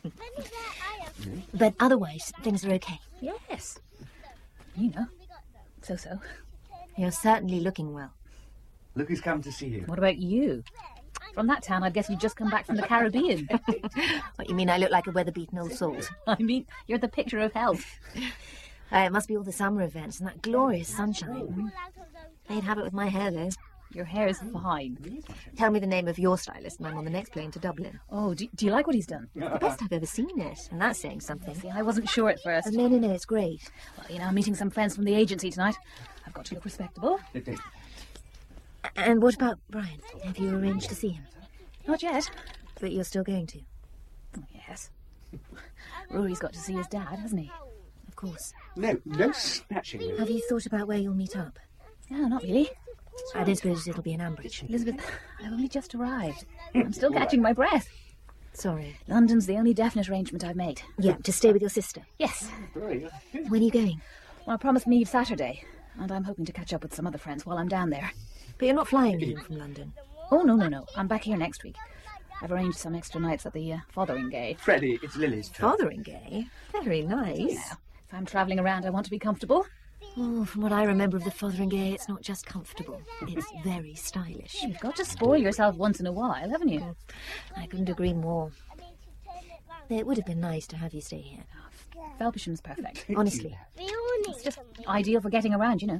But otherwise, things are okay. Yes. You know. So. You're certainly looking well. Look who's come to see you. What about you? From that town, I'd guess you'd just come back from the Caribbean. What, you mean I look like a weather-beaten old salt? I mean, you're the picture of health. It must be all the summer events and that glorious sunshine. They'd have it with my hair, though. Your hair is fine. Tell me the name of your stylist and I'm on the next plane to Dublin. Oh, do you like what he's done? The best I've ever seen it, and that's saying something. See, I wasn't sure at first. No, it's great. Well, I'm meeting some friends from the agency tonight. I've got to look respectable. And what about Brian? Have you arranged to see him? Not yet. But you're still going to? Oh, yes. Rory's got to see his dad, hasn't he? Of course. No snatching. Have you thought about where you'll meet up? No, not really. I don't suppose it'll be in Ambridge. Elizabeth, I've only just arrived. I'm still catching my breath. Sorry. London's the only definite arrangement I've made. Yeah, to stay with your sister? Yes. When are you going? Well, I promised Neve Saturday, and I'm hoping to catch up with some other friends while I'm down there. But you're not flying in from London? Oh, no. I'm back here next week. I've arranged some extra nights at the Fotheringay. Freddie, it's Lily's turn. Fotheringay? Very nice. Yeah. If I'm travelling around, I want to be comfortable. Oh, from what I remember of the Fotheringay, it's not just comfortable. It's very stylish. You've got to spoil yourself once in a while, haven't you? I couldn't agree more. It would have been nice to have you stay here. Felpersham's perfect. Honestly. It's just ideal for getting around, you know.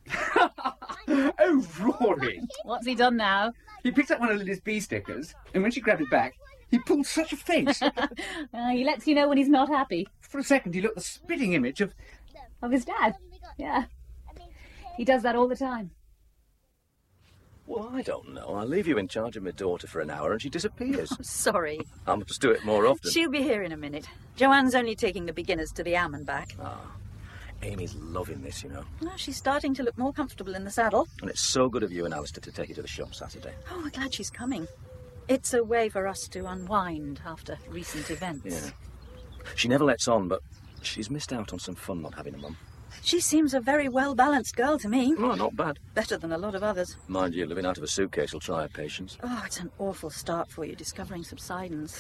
Oh, Rory! What's he done now? He picked up one of Lily's bee stickers, and when she grabbed it back, he pulled such a face. He lets you know when he's not happy. For a second, he looked the spitting image of his dad. Yeah. He does that all the time. Well, I don't know. I leave you in charge of my daughter for an hour and she disappears. Sorry. I must do it more often. She'll be here in a minute. Joanne's only taking the beginners to the Am and back. Ah, Amy's loving this, you know. Well, she's starting to look more comfortable in the saddle. And it's so good of you and Alistair to take you to the shop Saturday. Oh, we're glad she's coming. It's a way for us to unwind after recent events. Yeah. She never lets on, but she's missed out on some fun not having a mum. She seems a very well-balanced girl to me. Oh, not bad. Better than a lot of others. Mind you, living out of a suitcase will try her patience. Oh, it's an awful start for you, discovering subsidence.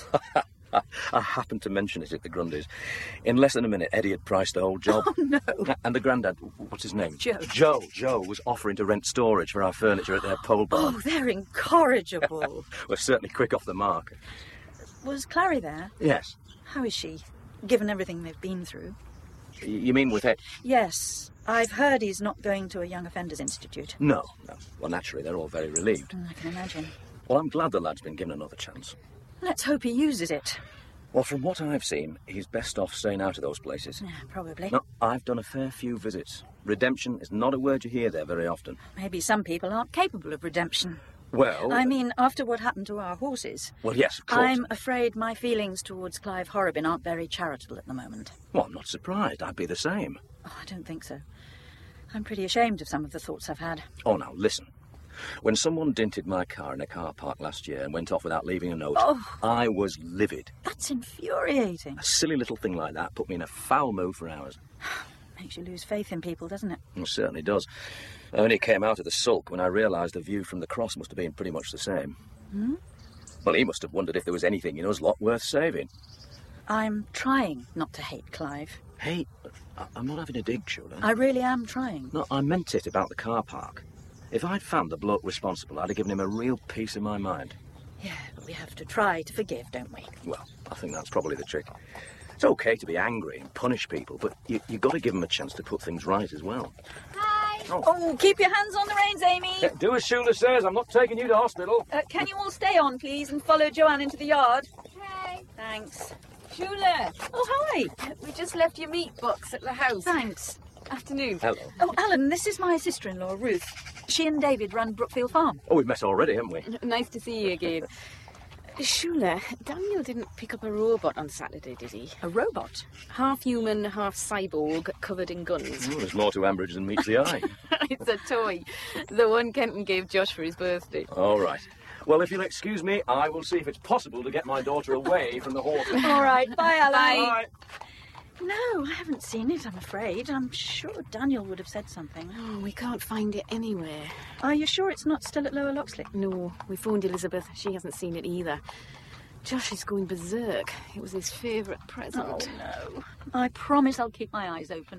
I happened to mention it at the Grundys. In less than a minute, Eddie had priced the whole job. Oh, no. And the grandad, what's his name? Joe. Joe was offering to rent storage for our furniture at their pole barn. Oh, they're incorrigible. We're certainly quick off the mark. Was Clary there? Yes. How is she, given everything they've been through? You mean with Ed? Yes. I've heard he's not going to a Young Offenders Institute. No. Well, naturally, they're all very relieved. I can imagine. Well, I'm glad the lad's been given another chance. Let's hope he uses it. Well, from what I've seen, he's best off staying out of those places. Yeah, probably. No, I've done a fair few visits. Redemption is not a word you hear there very often. Maybe some people aren't capable of redemption. Well... I mean, after what happened to our horses. Well, yes, of course. I'm afraid my feelings towards Clive Horrobin aren't very charitable at the moment. Well, I'm not surprised. I'd be the same. Oh, I don't think so. I'm pretty ashamed of some of the thoughts I've had. Oh, now, listen. When someone dinted my car in a car park last year and went off without leaving a note, I was livid. That's infuriating. A silly little thing like that put me in a foul mood for hours. Makes you lose faith in people, doesn't it? It certainly does. I only came out of the sulk when I realised the view from the cross must have been pretty much the same. Hmm? Well, he must have wondered if there was anything in us lot worth saving. I'm trying not to hate Clive. Hey, I'm not having a dig, Shula. I really am trying. No, I meant it about the car park. If I'd found the bloke responsible, I'd have given him a real piece of my mind. Yeah, but we have to try to forgive, don't we? Well, I think that's probably the trick. It's okay to be angry and punish people, but you've got to give them a chance to put things right as well. Hi! Oh, keep your hands on the reins, Amy! Do as Shula says, I'm not taking you to hospital. Can you all stay on, please, and follow Joanne into the yard? Okay. Thanks. Shula! Oh, hi! We just left your meat box at the house. Thanks. Afternoon. Hello. Oh, Alan, this is my sister-in-law, Ruth. She and David run Brookfield Farm. Oh, we've met already, haven't we? Nice to see you again. Shula, Daniel didn't pick up a robot on Saturday, did he? A robot? Half human, half cyborg, covered in guns. Oh, there's more to Ambridge than meets the eye. It's a toy. The one Kenton gave Josh for his birthday. All right. Well, if you'll excuse me, I will see if it's possible to get my daughter away from the horses. All right. Bye, Alan. Bye. No, I haven't seen it, I'm afraid. I'm sure Daniel would have said something. Oh, we can't find it anywhere. Are you sure it's not still at Lower Loxley? No, we phoned Elizabeth. She hasn't seen it either. Josh is going berserk. It was his favourite present. Oh, no. I promise I'll keep my eyes open.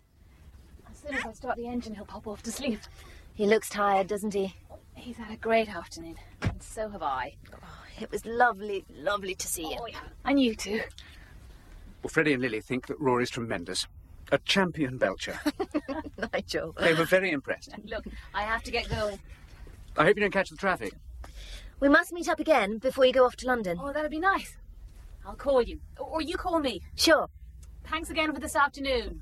As soon as I start the engine, he'll pop off to sleep. He looks tired, doesn't he? He's had a great afternoon, and so have I. Oh, it was lovely, lovely to see you. Oh, yeah. And you too. Well, Freddie and Lily think that Rory's tremendous. A champion belcher. Nigel. They were very impressed. Look, I have to get going. I hope you don't catch the traffic. We must meet up again before you go off to London. Oh, that'd be nice. I'll call you. Or you call me. Sure. Thanks again for this afternoon.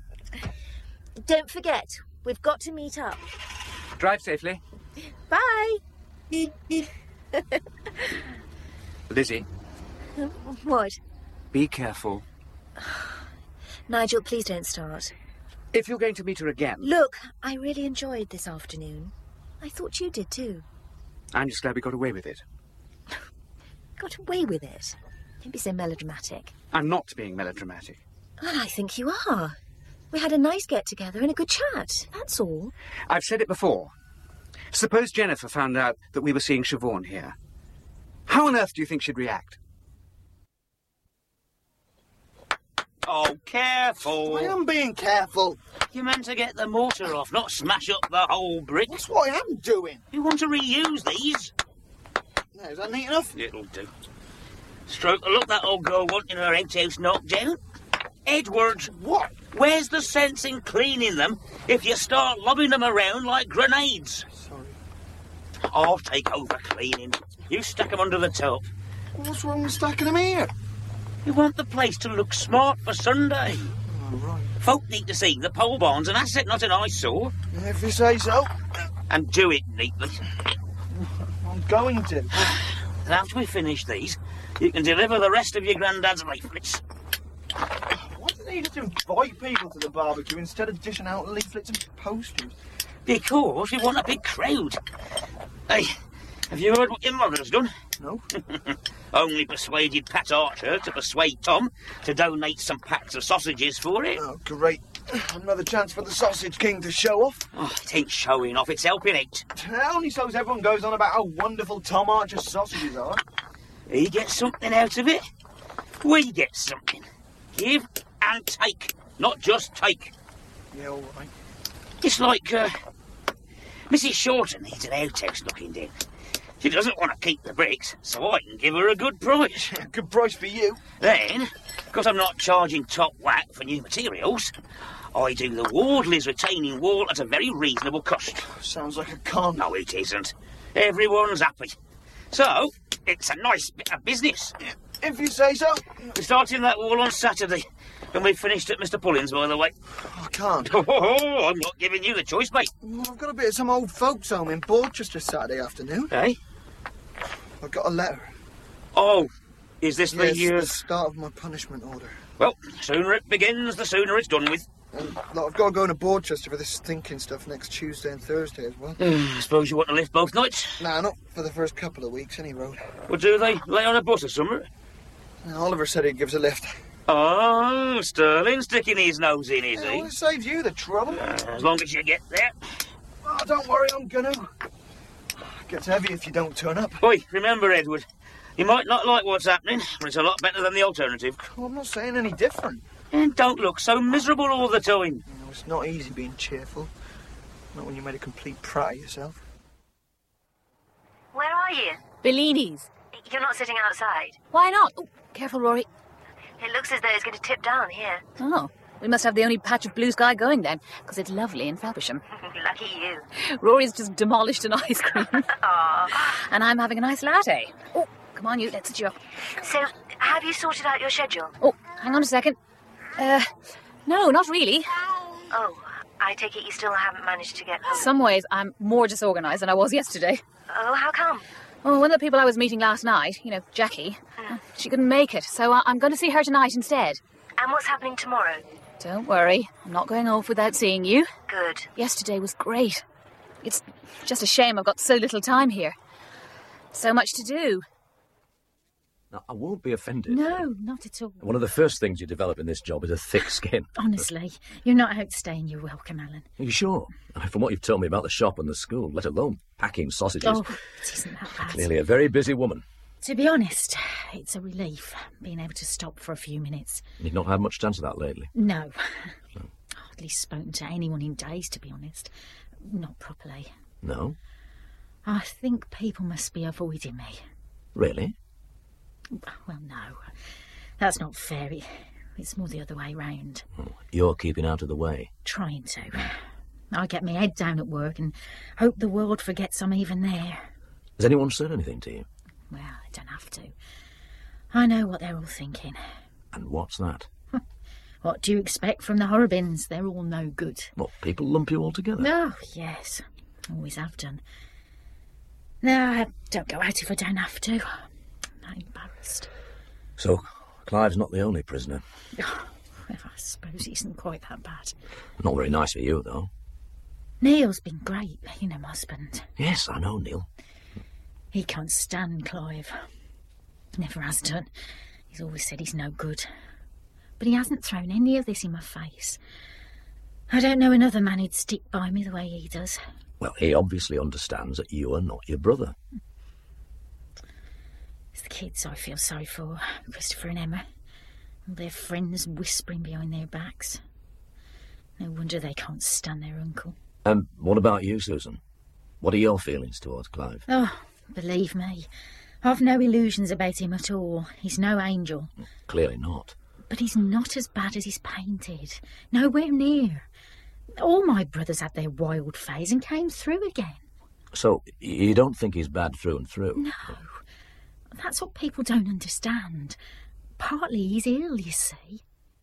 Don't forget, we've got to meet up. Drive safely. Bye. Lizzie, What? be careful. Nigel, please don't start. If you're going to meet her again... Look, I really enjoyed this afternoon. I thought you did too. I'm just glad we got away with it. Got away with it? Don't be so melodramatic. I'm not being melodramatic. Well, I think you are. We had a nice get-together and a good chat, that's all. I've said it before. Suppose Jennifer found out that we were seeing Siobhan here. How on earth do you think she'd react? Oh, careful. I am being careful. You're meant to get the mortar off, not smash up the whole brick. That's what I am doing. You want to reuse these? Now, is that neat enough? It'll do. Stroke the look that old girl wanting her outhouse knocked down. Edward. What? Where's the sense in cleaning them if you start lobbing them around like grenades? Sorry. I'll take over cleaning. You stack them under the top. What's wrong with stacking them here? You want the place to look smart for Sunday. Oh, right. Folk need to see the pole barn's an asset, not an eyesore. If you say so. And do it neatly. I'm going to. After we finish these, you can deliver the rest of your granddad's leaflets. Why do they just invite people to the barbecue instead of dishing out leaflets and posters? Because we want a big crowd. Hey, have you heard what your mother's done? No. Only persuaded Pat Archer to persuade Tom to donate some packs of sausages for it. Oh, great. Another chance for the Sausage King to show off. Oh, it ain't showing off, it's helping out. Only so's everyone goes on about how wonderful Tom Archer's sausages are. He gets something out of it. We get something. Give and take, not just take. Yeah, all right. It's like, Mrs. Shorten needs an outhouse knocking down. She doesn't want to keep the bricks, so I can give her a good price. Good price for you. Then, because I'm not charging top whack for new materials, I do the Wardley's retaining wall at a very reasonable cost. Sounds like a con. No, it isn't. Everyone's happy. So, it's a nice bit of business. If you say so. We're starting that wall on Saturday. And we've finished at Mr. Pullins, by the way. I can't. Oh, I'm not giving you the choice, mate. Well, I've got a bit of some old folks home in Borchester Saturday afternoon. Eh? I got a letter. Oh, is this Yes, the... the start of my punishment order. Well, the sooner it begins, the sooner it's done with. And look, I've got to go to Borchester for this stinking stuff next Tuesday and Thursday as well. I suppose you want to lift both nights? Nah, not for the first couple of weeks, any road. Well, do they lay on a bus or something? Oliver said he'd give us a lift. Oh, Sterling sticking his nose in, is Yeah, he? well, it saves you the trouble. As long as you get there. Oh, don't worry, I'm gonna. It gets heavy if you don't turn up. Oi, remember, Edward, you might not like what's happening, but it's a lot better than the alternative. Well, I'm not saying any different. And don't look so miserable all the time. You know, it's not easy being cheerful. Not when you made a complete prat of yourself. Where are you? Bellini's. You're not sitting outside. Why not? Oh, careful, Rory. It looks as though it's going to tip down here. Oh, we must have the only patch of blue sky going then, because it's lovely in Felpersham. Lucky you. Rory's just demolished an ice cream. And I'm having a nice latte. Oh, come on, you, let's sit you up. So, have you sorted out your schedule? Oh, hang on a second. No, not really. Oh, I take it you still haven't managed to get home. Some ways I'm more disorganised than I was yesterday. Oh, how come? Oh, one of the people I was meeting last night, you know, Jackie, she couldn't make it, so I'm going to see her tonight instead. And what's happening tomorrow? Don't worry, I'm not going off without seeing you. Good. Yesterday was great. It's just a shame I've got so little time here. So much to do. Now, I won't be offended. No, not at all. One of the first things you develop in this job is a thick skin. Honestly, you're not outstaying your welcome, Alan. Are you sure? From what you've told me about the shop and the school, let alone packing sausages. Oh, it isn't that bad. Clearly a very busy woman. To be honest, it's a relief being able to stop for a few minutes. You've not had much chance of that lately. No. Hardly spoken to anyone in days, to be honest. Not properly. No? I think people must be avoiding me. Really? Well, no. That's not fair. It's more the other way round. Oh, you're keeping out of the way. Trying to. I get my head down at work and hope the world forgets I'm even there. Has anyone said anything to you? Well, I don't have to. I know what they're all thinking. And what's that? What do you expect from the Horrobins? They're all no good. What, people lump you all together? Oh, yes. Always have done. No, I don't go out if I don't have to. I'm not embarrassed. So, Clive's not the only prisoner. Well, I suppose he isn't quite that bad. Not very nice for you, though. Neil's been great, you know, my husband. Yes, I know Neil. He can't stand Clive. Never has done. He's always said he's no good. But he hasn't thrown any of this in my face. I don't know another man who'd stick by me the way he does. Well, he obviously understands that you are not your brother. It's the kids I feel sorry for, Christopher and Emma. Their friends whispering behind their backs. No wonder they can't stand their uncle. And what about you, Susan? What are your feelings towards Clive? Oh, believe me, I've no illusions about him at all. He's no angel. Clearly not. But he's not as bad as he's painted. Nowhere near. All my brothers had their wild phase and came through again. So, you don't think he's bad through and through? No. That's what people don't understand. Partly he's ill, you see.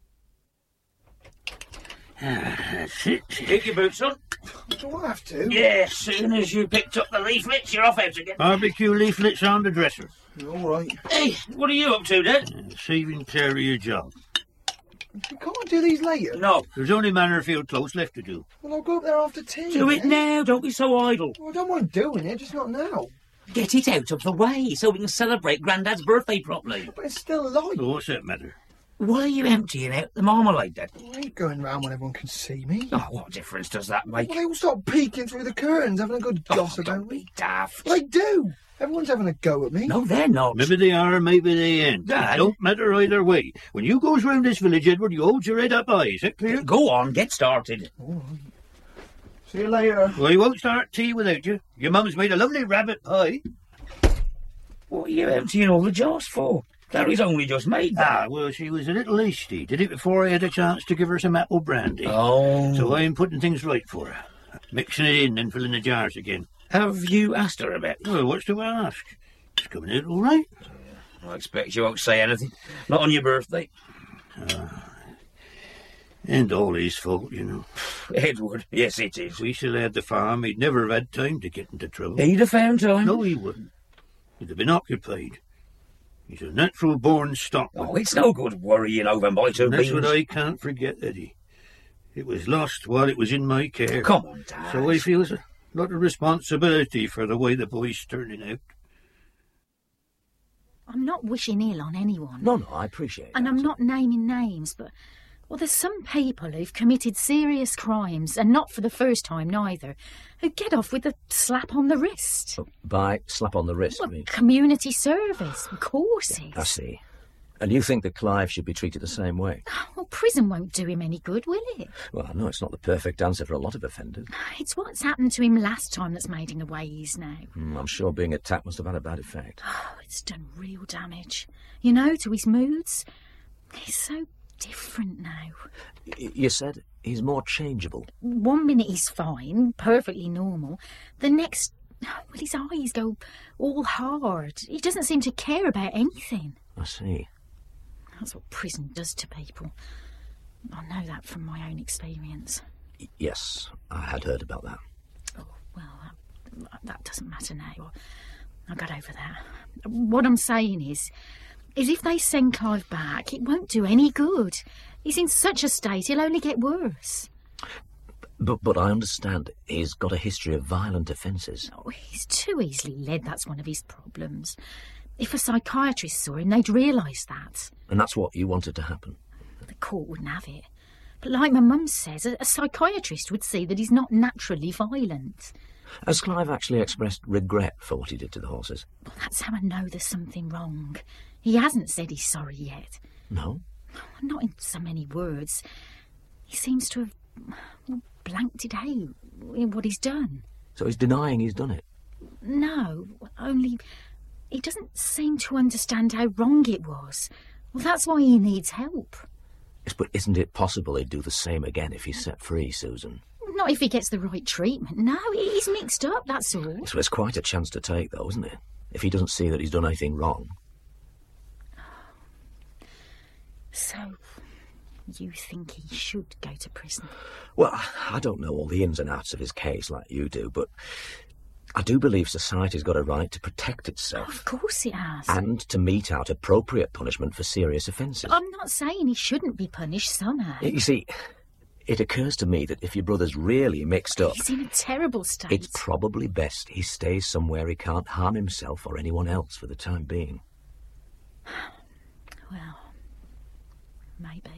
That's it. Take your boots on. Do I have to? Yeah, as soon as you picked up the leaflets, you're off out again. Barbecue leaflets on the dresser. All right. Hey, what are you up to, Dad? Saving care of your job. Can't I do these later? No. There's only Mannerfield Close left to do. Well, I'll go up there after tea. Do it now, don't be so idle. Well, I don't mind doing it, just not now. Get it out of the way so we can celebrate Grandad's birthday properly. But it's still light. Oh, what's that matter? Why are you emptying out the marmalade, Dad? I ain't going round when everyone can see me. Oh, what difference does that make? Well, they all start peeking through the curtains, having a good gossip about me. Daft. Well, they do. Everyone's having a go at me. No, they're not. Maybe they are, maybe they ain't. Dad. It don't matter either way. When you goes round this village, Edward, you hold your head up high. Is that clear? Go on, get started. All right. See you later. Well, I won't start tea without you. Your mum's made a lovely rabbit pie. What are you emptying all the jars for? Clary's only just made that. Ah, well, she was a little hasty. Did it before I had a chance to give her some apple brandy. Oh. So I'm putting things right for her. Mixing it in and filling the jars again. Have you asked her about it? Well, what's to ask? It's coming out all right. I expect you won't say anything. Not on your birthday. And all his fault, you know. Edward, yes it is. If we still had the farm, he'd never have had time to get into trouble. He'd have found time. No, he wouldn't. He'd have been occupied. He's a natural-born stockman. Oh, it's no good worrying over my two That's beans. what I can't forget, Eddie. It was lost while it was in my care. Come on, Dad. So I feel a lot of responsibility for the way the boy's turning out. I'm not wishing ill on anyone. No, I appreciate it. And I'm not naming names, but... Well, there's some people who've committed serious crimes, and not for the first time neither, who get off with a slap on the wrist. By slap on the wrist, Well, I mean. community service, of course it I is. see. And you think that Clive should be treated the same way? Well, prison won't do him any good, will it? Well, I know it's not the perfect answer for a lot of offenders. It's what's happened to him last time that's made him the way he is now. I'm sure being attacked must have had a bad effect. Oh, it's done real damage. You know, to his moods. He's so different now. You said he's more changeable. 1 minute he's fine, perfectly normal. The next, well, his eyes go all hard. He doesn't seem to care about anything. I see. That's what prison does to people. I know that from my own experience. Yes, I had heard about that. Oh, well, that doesn't matter now. I got over that. What I'm saying is if they send Clive back, it won't do any good. He's in such a state, he'll only get worse. But I understand he's got a history of violent offences. Oh, he's too easily led, that's one of his problems. If a psychiatrist saw him, they'd realise that. And that's what you wanted to happen. The court wouldn't have it. But like my mum says, a psychiatrist would see that he's not naturally violent. Has Clive actually expressed regret for what he did to the horses? Well, that's how I know there's something wrong. He hasn't said he's sorry yet. No? Not in so many words. He seems to have blanked it out in what he's done. So he's denying he's done it? No, only he doesn't seem to understand how wrong it was. Well, that's why he needs help. Yes, but isn't it possible he'd do the same again if he's set free, Susan? Not if he gets the right treatment. No, he's mixed up, that's all. So it's quite a chance to take, though, isn't it? If he doesn't see that he's done anything wrong. So, you think he should go to prison? Well, I don't know all the ins and outs of his case like you do, but I do believe society's got a right to protect itself. Of course it has. And to mete out appropriate punishment for serious offences. I'm not saying he shouldn't be punished somehow. You see, it occurs to me that if your brother's really mixed up... He's in a terrible state. It's probably best he stays somewhere he can't harm himself or anyone else for the time being. Well, maybe.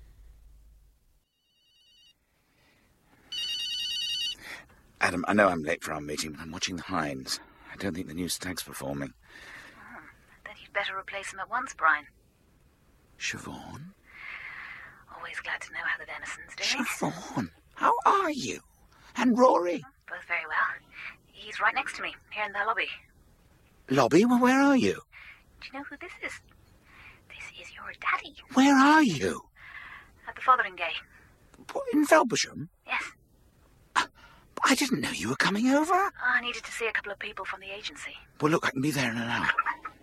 Adam, I know I'm late for our meeting, but I'm watching the hinds. I don't think the new stag's performing. Then you'd better replace him at once, Brian. Siobhan? Always glad to know how the venison's doing. Siobhan, how are you? And Rory? Both very well. He's right next to me, here in the lobby. Lobby? Well, where are you? Do you know who this is? This is your daddy. Where are you? At the Fotheringay. What, in Felpersham? Yes. I didn't know you were coming over. I needed to see a couple of people from the agency. Well, look, I can be there in an hour.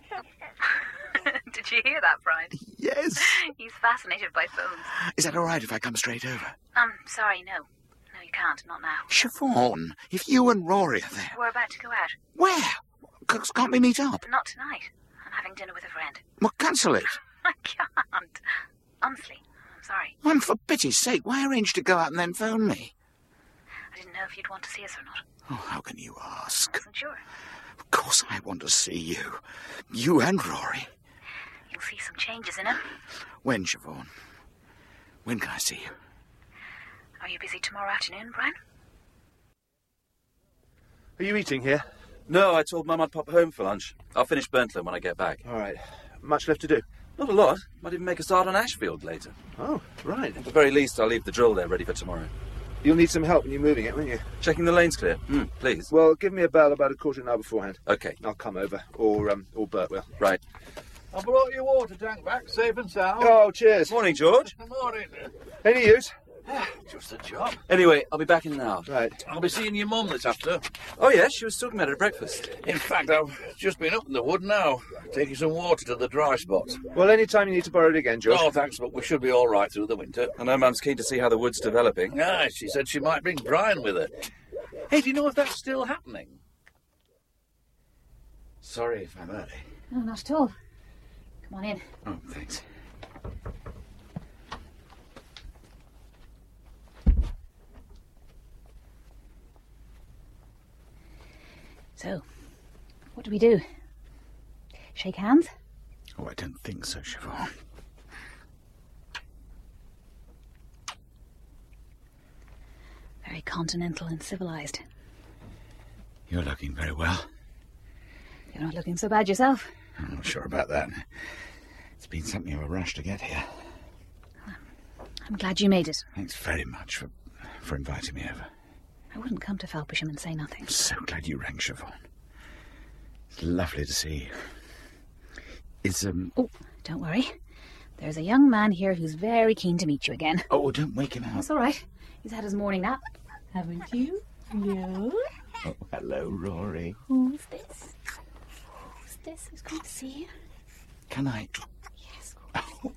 Did you hear that, Brian? Yes. He's fascinated by phones. Is that all right if I come straight over? Sorry, no. No, you can't. Not now. Siobhan, if you and Rory are there... We're about to go out. Where? Can't we meet up? Not tonight. I'm having dinner with a friend. Well, cancel it. I can't. Honestly, I'm sorry. Well, for pity's sake, why arrange to go out and then phone me? I didn't know if you'd want to see us or not. Oh, how can you ask? I wasn't sure. Of course I want to see you. You and Rory. You'll see some changes in him. When, Siobhan? When can I see you? Are you busy tomorrow afternoon, Brian? Are you eating here? No, I told Mum I'd pop home for lunch. I'll finish Burntland when I get back. All right. Much left to do? Not a lot. Might even make a start on Ashfield later. Oh, right. At the very least, I'll leave the drill there ready for tomorrow. You'll need some help when you're moving it, won't you? Checking the lanes clear. Please. Well, give me a bell about a quarter of an hour beforehand. OK. I'll come over. Or Bert will. Right. I brought your water tank back, safe and sound. Oh, cheers. Morning, George. Morning. Any use? Just a job. Anyway, I'll be back in an hour. Right. I'll be seeing your mum this after. Oh, yes, she was talking about it at breakfast. In fact, I've just been up in the wood now, taking some water to the dry spots. Well, any time you need to borrow it again, George. Oh, thanks, but we should be all right through the winter. I know Mum's keen to see how the wood's developing. Ah, she said she might bring Brian with her. Hey, do you know if that's still happening? Sorry if I'm early. No, not at all. Come on in. Oh, thanks. So, what do we do? Shake hands? Oh, I don't think so, Siobhan. Very continental and civilised. You're looking very well. You're not looking so bad yourself. I'm not sure about that. It's been something of a rush to get here. I'm glad you made it. Thanks very much for inviting me over. I wouldn't come to Felpersham and say nothing. I'm so glad you rang, Siobhan. It's lovely to see you. It's, Oh, don't worry. There's a young man here who's very keen to meet you again. Oh, don't wake him up. That's all right. He's had his morning nap. Haven't you? No. Oh, hello, Rory. Who's this? Who's this? Who's going to see you? Can I? Yes. Oh.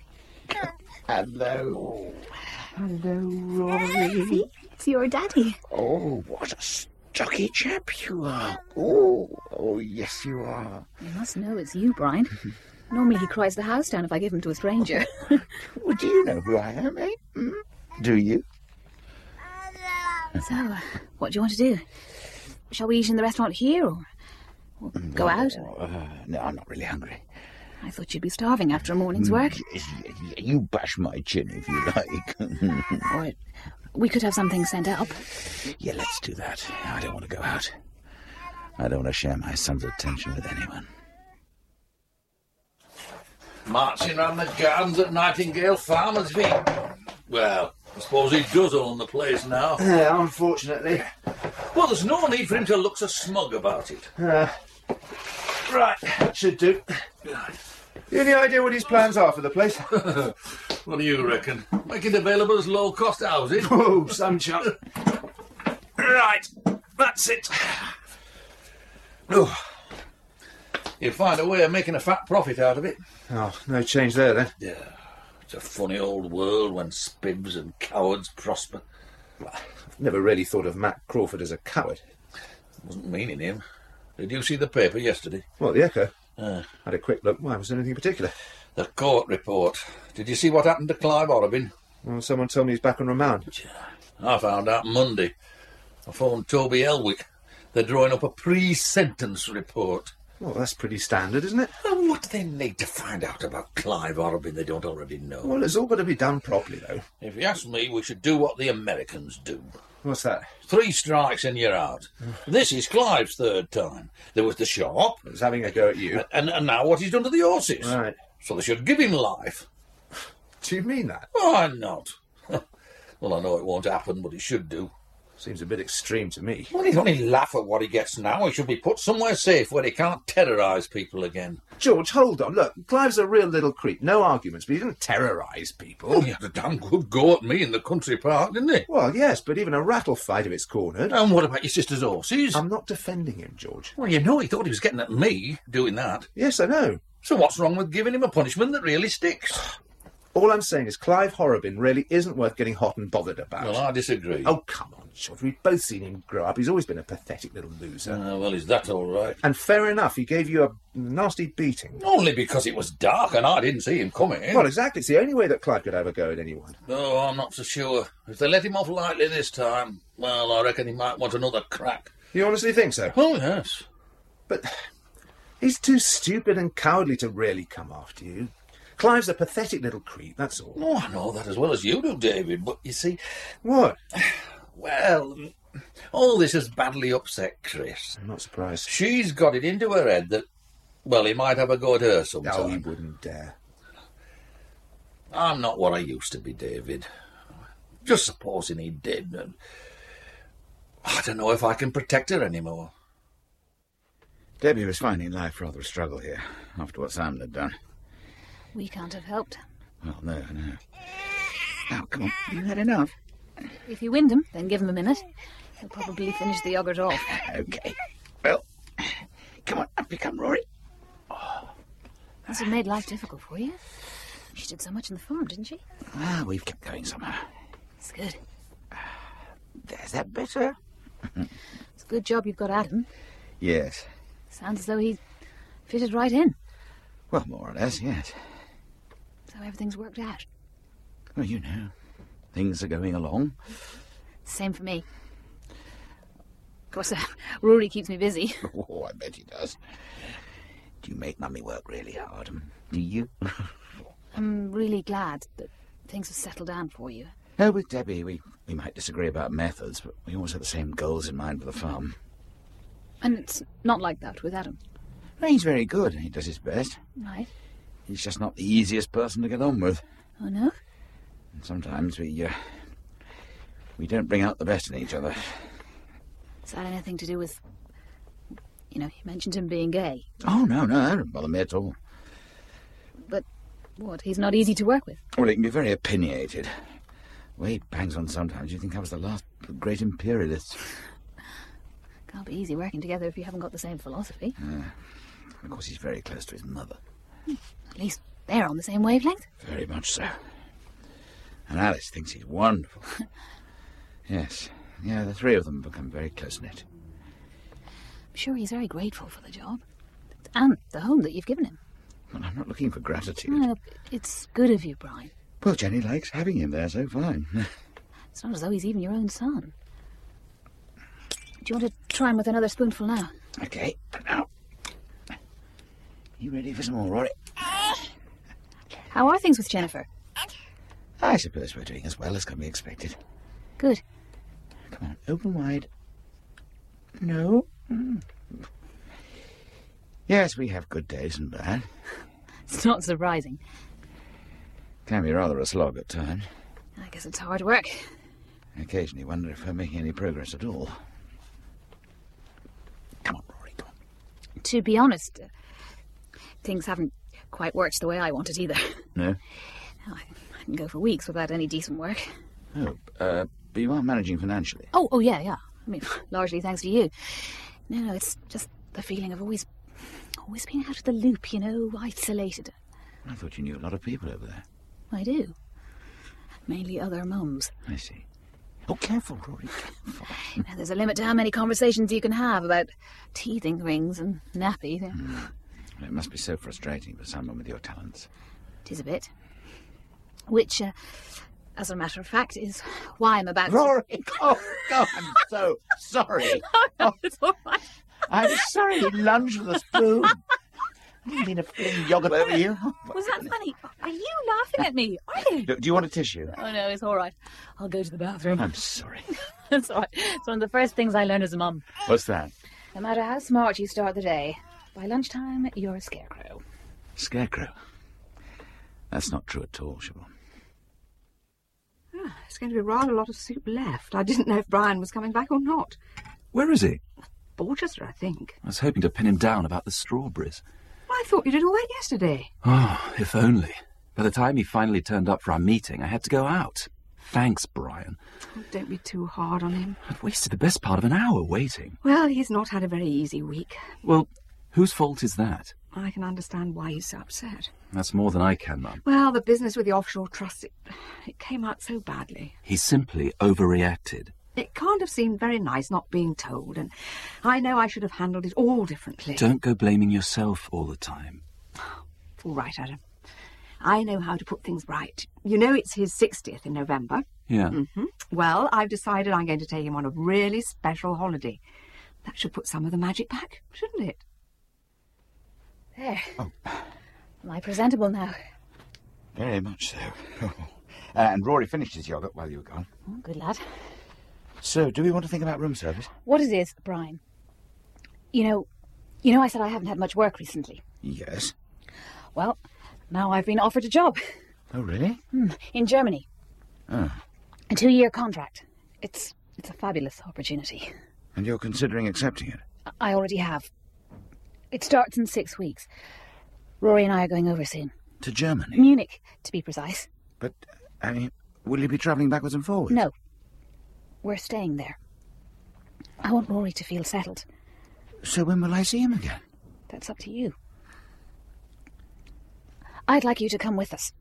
Hello. Hello, Rory. It's your daddy. Oh, what a stocky chap you are. Oh, yes, you are. You must know it's you, Brian. Normally he cries the house down if I give him to a stranger. Well, do you know who I am, eh? Do you? So, what do you want to do? Shall we eat in the restaurant here, or go out? No, I'm not really hungry. I thought you'd be starving after a morning's work. You bash my chin if you like. Or we could have something sent up. Yeah, let's do that. I don't want to go out. I don't want to share my son's attention with anyone. Marching round the gardens at Nightingale Farm, has he? Well, I suppose he does own the place now. Yeah, unfortunately. Well, there's no need for him to look so smug about it. Right, that should do. You any idea what his plans are for the place? What do you reckon? Make it available as low-cost housing? Oh, some chump. Right, that's it. Oh. He'll find a way of making a fat profit out of it. Oh, no change there, then. Yeah, it's a funny old world when spibs and cowards prosper. I've never really thought of Matt Crawford as a coward. Wasn't meaning him. Did you see the paper yesterday? What, the Echo? Had a quick look. Why, was there anything particular? The court report. Did you see what happened to Clive Orobin? Well, someone told me he's back on remand. I found out Monday. I phoned Toby Elwick. They're drawing up a pre-sentence report. Well, that's pretty standard, isn't it? And what do they need to find out about Clive Orobin they don't already know? Well, it's all got to be done properly, though. If you ask me, we should do what the Americans do. What's that? 3 strikes and you're out. This is Clive's third time. There was the shop. It was having a go at you. And now what he's done to the horses. Right. So they should give him life Do you mean that? Why not? Well, I know it won't happen, but it should do. Seems a bit extreme to me. Well, he'd only laugh at what he gets now. He should be put somewhere safe where he can't terrorise people again. George, hold on. Look, Clive's a real little creep. No arguments, but he didn't terrorise people. Oh, he had a damn good go at me in the country park, didn't he? Well, yes, but even a rattle fight if it's cornered. And what about your sister's horses? I'm not defending him, George. Well, you know he thought he was getting at me doing that. Yes, I know. So what's wrong with giving him a punishment that really sticks? All I'm saying is Clive Horrobin really isn't worth getting hot and bothered about. Well, I disagree. Oh, come on, George. We've both seen him grow up. He's always been a pathetic little loser. Well, is that all right? And fair enough, he gave you a nasty beating. Only because it was dark and I didn't see him coming. Well, exactly. It's the only way that Clive could have a go at anyone. No, I'm not so sure. If they let him off lightly this time, well, I reckon he might want another crack. You honestly think so? Oh, yes. But he's too stupid and cowardly to really come after you. Clive's a pathetic little creep, that's all. Oh, I know that as well as you do, David, but you see... What? Well, all this has badly upset Chris. I'm not surprised. She's got it into her head that, well, he might have a go at her sometime. No, he wouldn't dare. I'm not what I used to be, David. Just supposing he did. And I don't know if I can protect her anymore. Debbie was finding life rather a struggle here, after what Simon had done. We can't have helped. Well, no. Now, come on, you had enough. If you wind him, then give him a minute. He'll probably finish the yoghurt off. OK. Well, come on, up you come, Rory. Has it made life difficult for you? She did so much in the farm, didn't she? Well, we've kept going somehow. It's good. There's that better? It's a good job you've got Adam. Yes. Sounds as though he fitted right in. Well, more or less, yes. So everything's worked out. Well, you know, things are going along. Same for me. Of course, Rory keeps me busy. Oh, I bet he does. Do you make Mummy work really hard? Do you? I'm really glad that things have settled down for you. No, with Debbie, we might disagree about methods, but we always have the same goals in mind for the farm. And it's not like that with Adam. Well, he's very good. He does his best. Right. He's just not the easiest person to get on with. Oh, no? And sometimes we don't bring out the best in each other. Is that anything to do with... You know, you mentioned him being gay. Oh, no, that doesn't bother me at all. But, what, he's not easy to work with? Well, he can be very opinionated. The way he bangs on sometimes, you think I was the last of the great imperialists. Can't be easy working together if you haven't got the same philosophy. Of course, he's very close to his mother. At least they're on the same wavelength. Very much so. And Alice thinks he's wonderful. Yes. Yeah, the three of them become very close-knit. I'm sure he's very grateful for the job. And the home that you've given him. Well, I'm not looking for gratitude. No, it's good of you, Brian. Well, Jenny likes having him there, so fine. It's not as though he's even your own son. Do you want to try him with another spoonful now? OK, now. You ready for some more, Rory? How are things with Jennifer? I suppose we're doing as well as can be expected. Good. Come on, open wide. No. Yes, we have good days and bad. It's not surprising. Can be rather a slog at times. I guess it's hard work. I occasionally wonder if we're making any progress at all. Come on, Rory, come on. To be honest, things haven't quite worked the way I wanted either. No? I can go for weeks without any decent work. Oh, but you are managing financially. Oh, yeah. I mean, largely thanks to you. No, it's just the feeling of always being out of the loop, you know, isolated. I thought you knew a lot of people over there. I do. Mainly other mums. I see. Oh, careful, Rory, careful. Now, there's a limit to how many conversations you can have about teething rings and nappies. It must be so frustrating for someone with your talents. 'Tis a bit. Which, as a matter of fact, is why I'm about Rory! Oh, God, I'm so sorry. No, it's all right. I'm sorry he lunged with a spoon. I didn't mean to fling yoghurt over you. Was that funny? Are you laughing at me? Are you? Do you want a tissue? Oh, no, it's all right. I'll go to the bathroom. I'm sorry. It's all right. It's one of the first things I learned as a mum. What's that? No matter how smart you start the day, by lunchtime, you're a scarecrow. Scarecrow? That's not true at all, Siobhan. There's going to be rather a lot of soup left. I didn't know if Brian was coming back or not. Where is he? Borchester, I think. I was hoping to pin him down about the strawberries. Well, I thought you did all that yesterday. Oh, if only. By the time he finally turned up for our meeting, I had to go out. Thanks, Brian. Oh, don't be too hard on him. I've wasted the best part of an hour waiting. Well, he's not had a very easy week. Well, whose fault is that? I can understand why he's so upset. That's more than I can, Mum. Well, the business with the offshore trust, it came out so badly. He simply overreacted. It can't have seemed very nice not being told, and I know I should have handled it all differently. Don't go blaming yourself all the time. All right, Adam. I know how to put things right. You know it's his 60th in November. Yeah. Well, I've decided I'm going to take him on a really special holiday. That should put some of the magic back, shouldn't it? There. Oh. Am I presentable now? Very much so. And Rory finished his yoghurt while you were gone. Oh, good lad. So, do we want to think about room service? What it is, Brian. You know I said I haven't had much work recently. Yes. Well, now I've been offered a job. Oh, really? In Germany. Oh. A 2-year contract. It's a fabulous opportunity. And you're considering accepting it? I already have. It starts in 6 weeks. Rory and I are going over soon. To Germany? Munich, to be precise. But, I mean, will you be travelling backwards and forwards? No. We're staying there. I want Rory to feel settled. So when will I see him again? That's up to you. I'd like you to come with us.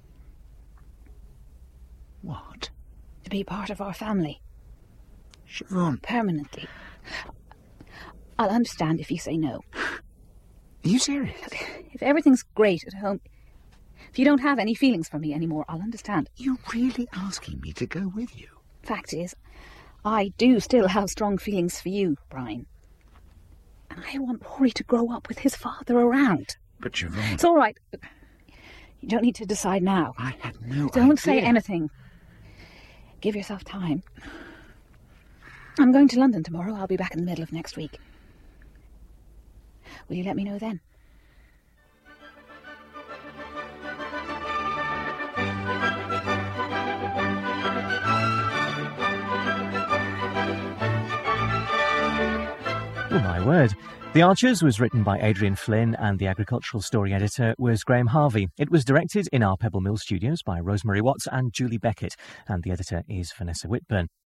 What? To be part of our family. Siobhan. Permanently. I'll understand if you say no. Are you serious? If everything's great at home, if you don't have any feelings for me anymore, I'll understand. You're really asking me to go with you? Fact is, I do still have strong feelings for you, Brian. And I want Rory to grow up with his father around. But Siobhan... It's all right. You don't need to decide now. I had no Don't idea. say anything. Give yourself time. I'm going to London tomorrow. I'll be back in the middle of next week. Will you let me know then? Oh, my word. The Archers was written by Adrian Flynn and the agricultural story editor was Graham Harvey. It was directed in our Pebble Mill studios by Rosemary Watts and Julie Beckett, and the editor is Vanessa Whitburn.